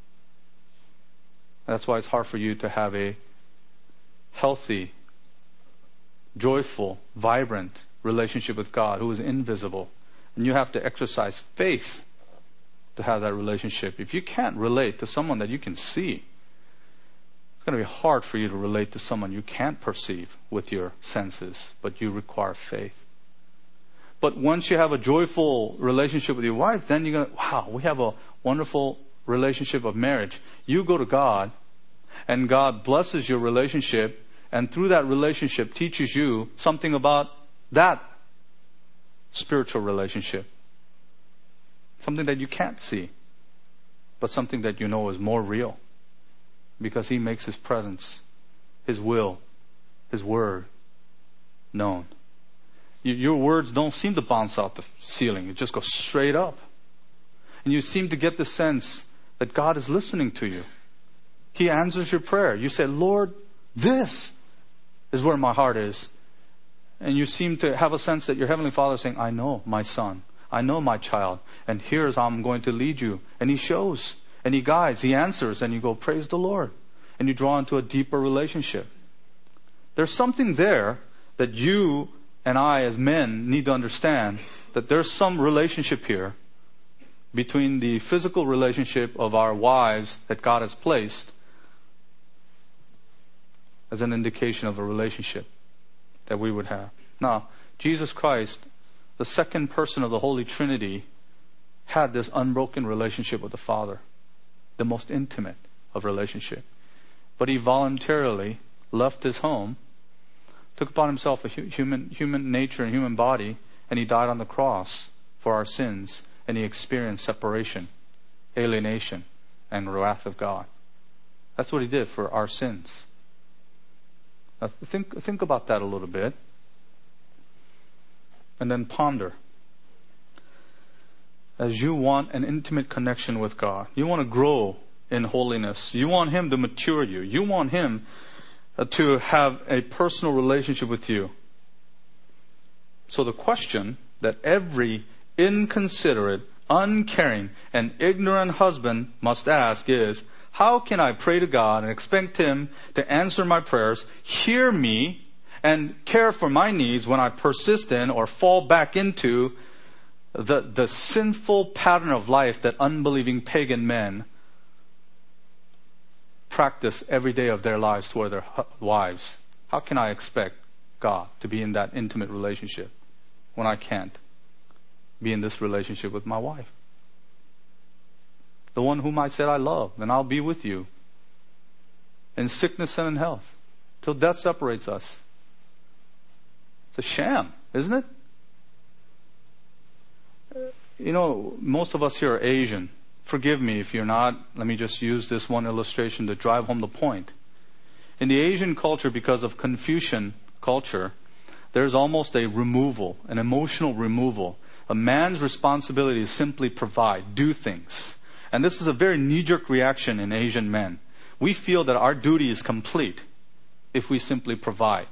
That's why it's hard for you to have a healthy, joyful, vibrant relationship with God who is invisible. And you have to exercise faith to have that relationship. If you can't relate to someone that you can see, it's going to be hard for you to relate to someone you can't perceive with your senses, but you require faith. But once you have a joyful relationship with your wife, then you're going to, wow, we have a wonderful relationship of marriage. You go to God, and God blesses your relationship, and through that relationship teaches you something about that spiritual relationship. Something that you can't see, but something that you know is more real. Because He makes His presence, His will, His word known. Your words don't seem to bounce out the ceiling. It just goes straight up. And you seem to get the sense that God is listening to you. He answers your prayer. You say, Lord, this is where my heart is. And you seem to have a sense that your Heavenly Father is saying, I know my son. I know my child. And here's how I'm going to lead you. And He shows. And He guides. He answers. And you go, praise the Lord. And you draw into a deeper relationship. There's something there that you and I as men need to understand, that there's some relationship here between the physical relationship of our wives that God has placed as an indication of a relationship that we would have. Now, Jesus Christ, the second person of the Holy Trinity, had this unbroken relationship with the Father, the most intimate of relationship. But He voluntarily left His home, took upon Himself a human human nature and human body, and He died on the cross for our sins, and He experienced separation, alienation, and wrath of God. That's what He did for our sins. Now think think about that a little bit, and then ponder. As you want an intimate connection with God, you want to grow in holiness, you want Him to mature you, you want Him to have a personal relationship with you. So the question that every inconsiderate, uncaring, and ignorant husband must ask is, how can I pray to God and expect Him to answer my prayers, hear me, and care for my needs when I persist in or fall back into the, the sinful pattern of life that unbelieving pagan men practice every day of their lives toward their wives, how can I expect God to be in that intimate relationship when I can't be in this relationship with my wife? The one whom I said I love, and I'll be with you in sickness and in health till death separates us. It's a sham, isn't it? You know, most of us here are Asian. Forgive me if you're not. Let me just use this one illustration to drive home the point. In the Asian culture, because of Confucian culture, there's almost a removal, an emotional removal. A man's responsibility is simply provide, do things. And this is a very knee-jerk reaction in Asian men. We feel that our duty is complete if we simply provide.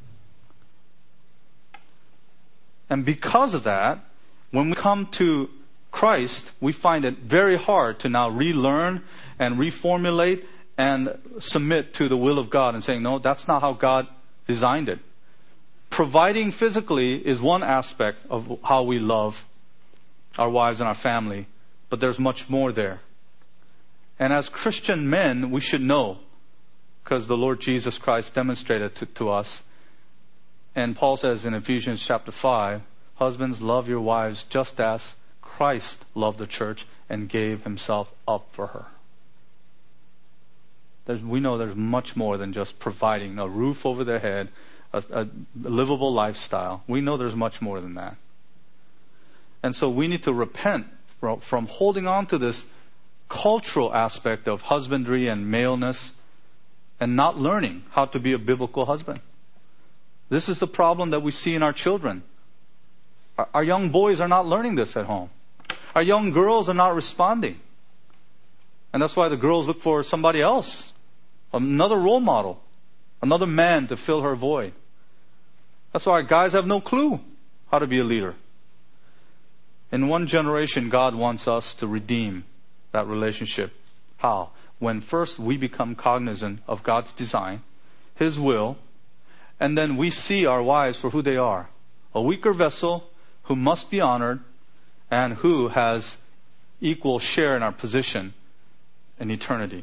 And because of that, when we come to Christ, we find it very hard to now relearn and reformulate and submit to the will of God and saying, no, that's not how God designed it. Providing physically is one aspect of how we love our wives and our family, but there's much more there. And as Christian men, we should know, because the Lord Jesus Christ demonstrated to, to us. And Paul says in Ephesians chapter five, husbands, love your wives just as Christ loved the church and gave himself up for her. There's, we know there's much more than just providing a roof over their head, a, a livable lifestyle. We know there's much more than that. And so we need to repent from, from holding on to this cultural aspect of husbandry and maleness and not learning how to be a biblical husband. This is the problem that we see in our children. Our, our young boys are not learning this at home. Our young girls are not responding. And that's why the girls look for somebody else, another role model, another man to fill her void. That's why our guys have no clue how to be a leader. In one generation, God wants us to redeem that relationship. How? When first we become cognizant of God's design, His will, and then we see our wives for who they are. A weaker vessel who must be honored and who has equal share in our position in eternity.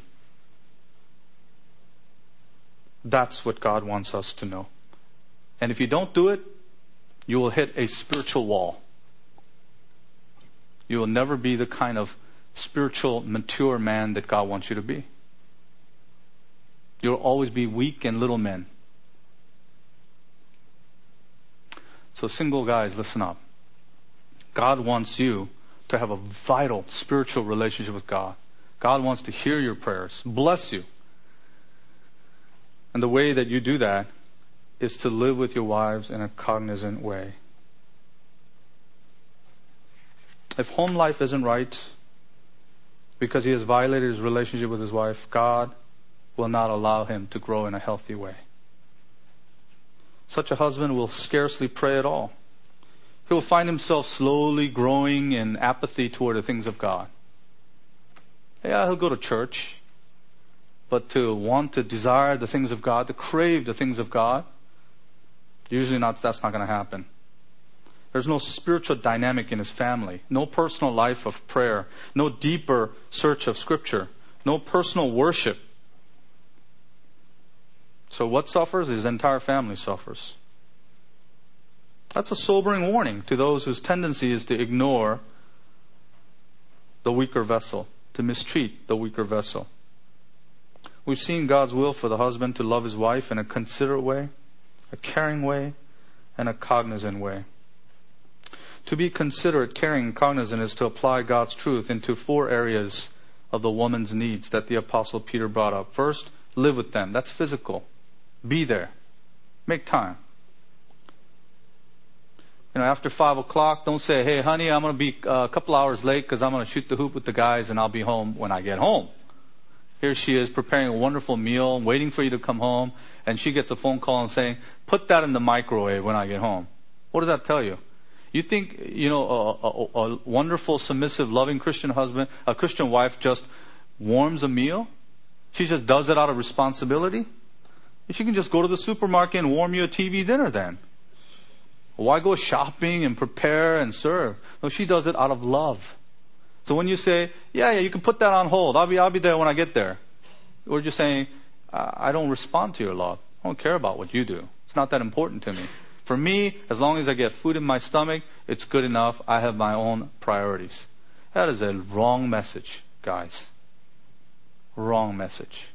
That's what God wants us to know. And if you don't do it, you will hit a spiritual wall. You will never be the kind of spiritual, mature man that God wants you to be. You'll always be weak and little men. So single guys, listen up. God wants you to have a vital spiritual relationship with God. God wants to hear your prayers, bless you. And the way that you do that is to live with your wives in a cognizant way. If home life isn't right because he has violated his relationship with his wife, God will not allow him to grow in a healthy way. Such a husband will scarcely pray at all. He will find himself slowly growing in apathy toward the things of God. Yeah, he'll go to church, but to want to desire the things of God, to crave the things of God, usually not, that's not going to happen. There's no spiritual dynamic in his family, no personal life of prayer, no deeper search of Scripture, no personal worship. So what suffers? His entire family suffers. That's a sobering warning to those whose tendency is to ignore the weaker vessel, to mistreat the weaker vessel. We've seen God's will for the husband to love his wife in a considerate way, a caring way, and a cognizant way. To be considerate, caring, and cognizant is to apply God's truth into four areas of the woman's needs that the Apostle Peter brought up. First, live with them. That's physical. Be there. Make time. You know, after five o'clock, don't say, hey, honey, I'm going to be a couple hours late because I'm going to shoot the hoop with the guys and I'll be home when I get home. Here she is preparing a wonderful meal, waiting for you to come home, and she gets a phone call and saying, put that in the microwave when I get home. What does that tell you? You think, you know, a, a, a wonderful, submissive, loving Christian husband, a Christian wife just warms a meal? She just does it out of responsibility? She can just go to the supermarket and warm you a T V dinner then. Why go shopping and prepare and serve? No, she does it out of love. So when you say, yeah, yeah, you can put that on hold. I'll be, I'll be there when I get there. We're just saying, I don't respond to your love. I don't care about what you do. It's not that important to me. For me, as long as I get food in my stomach, it's good enough. I have my own priorities. That is a wrong message, guys. Wrong message.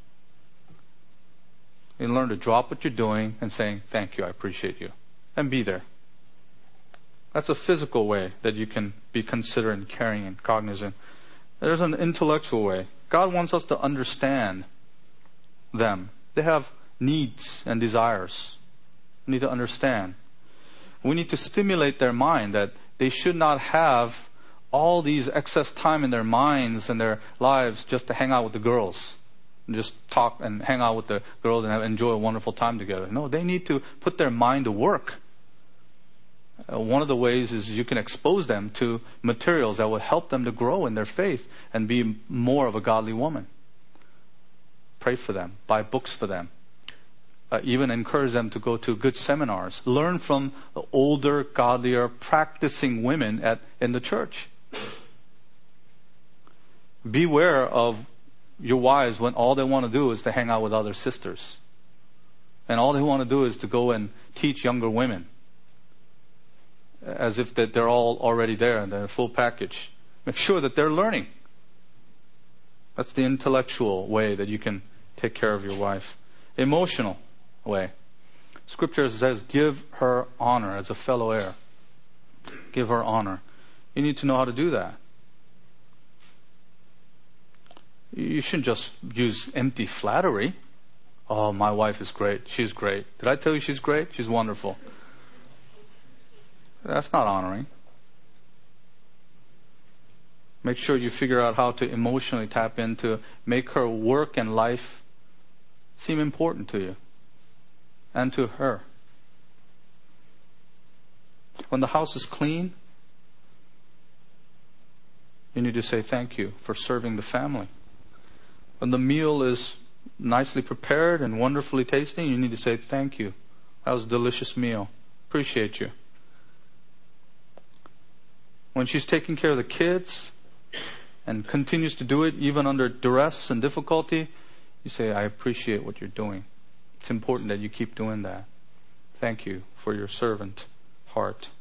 You learn to drop what you're doing and saying, thank you, I appreciate you. And be there. That's a physical way that you can be considerate, caring, and cognizant. There's an intellectual way. God wants us to understand them. They have needs and desires. We need to understand. We need to stimulate their mind that they should not have all these excess time in their minds and their lives just to hang out with the girls. And just talk and hang out with the girls and have, enjoy a wonderful time together. No, they need to put their mind to work. Uh, one of the ways is you can expose them to materials that will help them to grow in their faith and be more of a godly woman. Pray for them. Buy books for them. Uh, even encourage them to go to good seminars. Learn from the older, godlier, practicing women at in the church. Beware of your wives when all they want to do is to hang out with other sisters. And all they want to do is to go and teach younger women. As if that they're all already there and they're a full package. Make sure that they're learning. That's the intellectual way that you can take care of your wife. Emotional way. Scripture says, give her honor as a fellow heir. Give her honor. You need to know how to do that. You shouldn't just use empty flattery. Oh, my wife is great. She's great. Did I tell you she's great? She's wonderful. That's not honoring. Make sure you figure out how to emotionally tap into, make her work and life seem important to you and to her. When the house is clean, you need to say thank you for serving the family. When the meal is nicely prepared and wonderfully tasting, you need to say thank you. That was a delicious meal. Appreciate you. When she's taking care of the kids and continues to do it even under duress and difficulty, you say, I appreciate what you're doing. It's important that you keep doing that. Thank you for your servant heart.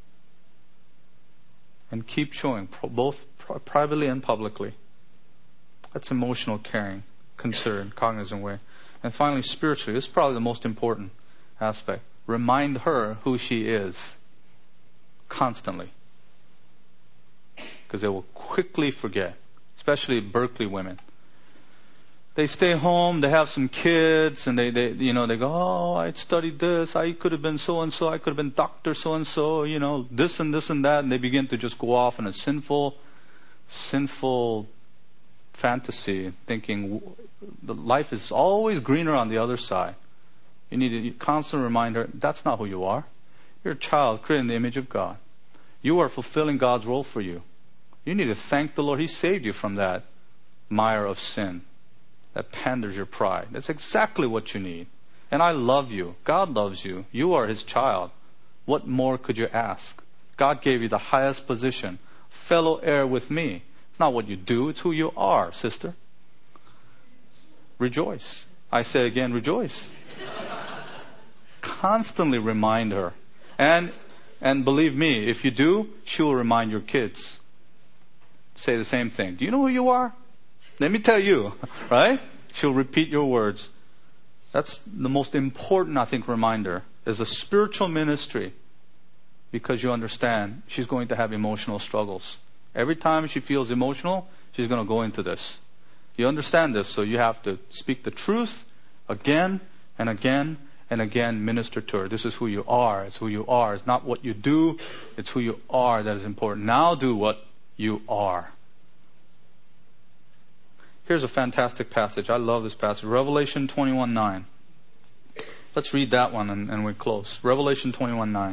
And keep showing, both privately and publicly. That's emotional caring, concern, cognizant way. And finally, spiritually, this is probably the most important aspect. Remind her who she is constantly. Because they will quickly forget, especially Berkeley women. They stay home, they have some kids, and they, they you know, they go, oh, I studied this, I could have been so-and-so, I could have been Doctor so-and-so, you know, this and this and that, and they begin to just go off in a sinful, sinful fantasy, thinking the life is always greener on the other side. You need to constantly remind her, that's not who you are. You're a child created in the image of God. You are fulfilling God's role for you. You need to thank the Lord. He saved you from that mire of sin that panders your pride. That's exactly what you need. And I love you. God loves you. You are His child. What more could you ask? God gave you the highest position. Fellow heir with me. It's not what you do. It's who you are, sister. Rejoice. I say again, rejoice. Constantly remind her. And, and believe me, if you do, she will remind your kids. Say the same thing. Do you know who you are? Let me tell you, right? She'll repeat your words. That's the most important, I think, reminder. Is a spiritual ministry, because you understand she's going to have emotional struggles. Every time she feels emotional, she's going to go into this. You understand this, so you have to speak the truth again and again and again, minister to her. This is who you are. It's who you are. It's not what you do. It's who you are that is important. Now do what you are. Here's a fantastic passage. I love this passage. Revelation twenty-one nine. Let's read that one and, and we close. Revelation twenty-one nine.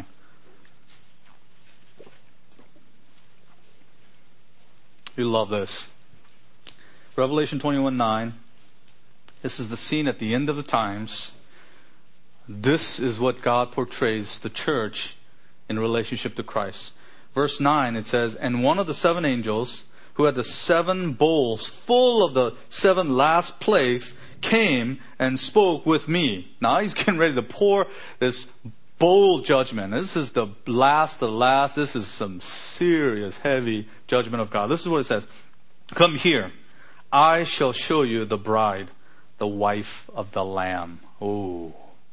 You love this. Revelation twenty-one nine. This is the scene at the end of the times. This is what God portrays the church in relationship to Christ. Verse nine, it says, and one of the seven angels who had the seven bowls full of the seven last plagues came and spoke with me. Now he's getting ready to pour this bold judgment. This is the last, the last. This is some serious, heavy judgment of God. This is what it says. Come here. I shall show you the bride, the wife of the Lamb. Oh.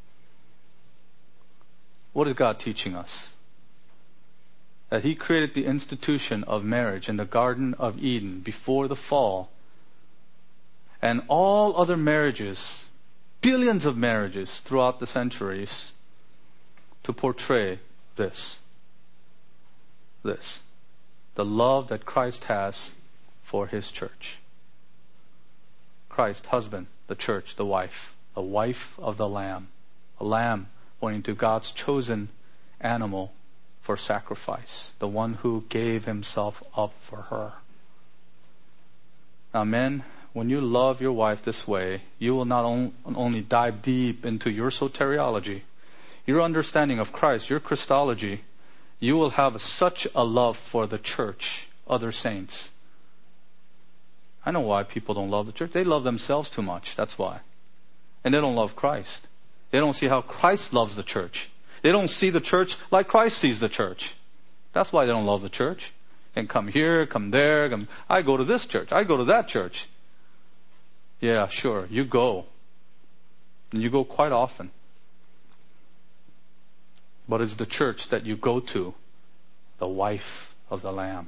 What is God teaching us? That He created the institution of marriage in the Garden of Eden before the fall. And all other marriages, billions of marriages throughout the centuries, to portray this. This. The love that Christ has for His church. Christ, husband, the church, the wife. The wife of the Lamb. A lamb pointing to God's chosen animal for sacrifice. The one who gave Himself up for her. Now men, when you love your wife this way, you will not on, only dive deep into your soteriology, your understanding of Christ, your Christology, you will have such a love for the church, other saints. I know why people don't love the church. They love themselves too much. That's why. And they don't love Christ. They don't see how Christ loves the church. They don't see the church like Christ sees the church. That's why they don't love the church. And come here, come there. Come, I go to this church. I go to that church. Yeah, sure. You go. And you go quite often. But it's the church that you go to, the wife of the Lamb.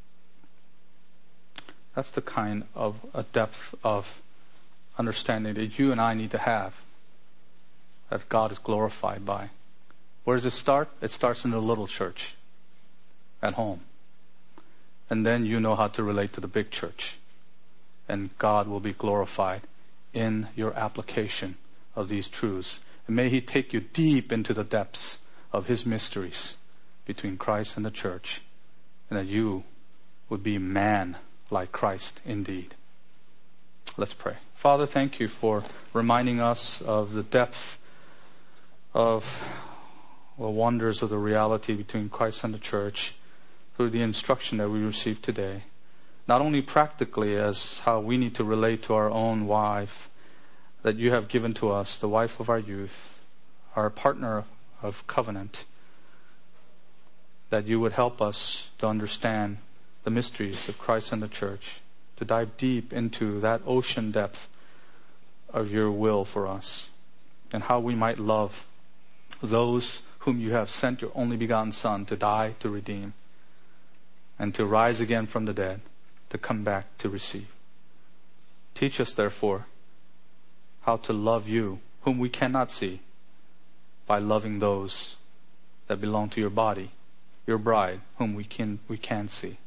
That's the kind of a depth of understanding that you and I need to have, that God is glorified by. Where does it start? It starts in the little church, at home. And then you know how to relate to the big church. And God will be glorified in your application of these truths. And may He take you deep into the depths of His mysteries between Christ and the church, and that you would be man like Christ indeed. Let's pray. Father, thank You for reminding us of the depth of the wonders of the reality between Christ and the church through the instruction that we received today. Not only practically as how we need to relate to our own wife that You have given to us, the wife of our youth, our partner of covenant, that You would help us to understand the mysteries of Christ and the church, to dive deep into that ocean depth of Your will for us, and how we might love those whom You have sent Your only begotten Son to die to redeem, and to rise again from the dead, to come back to receive. Teach us, therefore, how to love You, whom we cannot see, by loving those that belong to Your body, Your bride, whom we can we can see.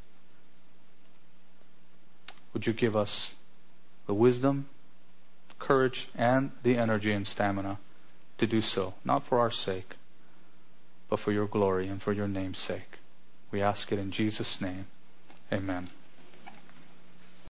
Would You give us the wisdom, courage, and the energy and stamina to do so, not for our sake, but for Your glory and for Your name's sake. We ask it in Jesus' name. Amen.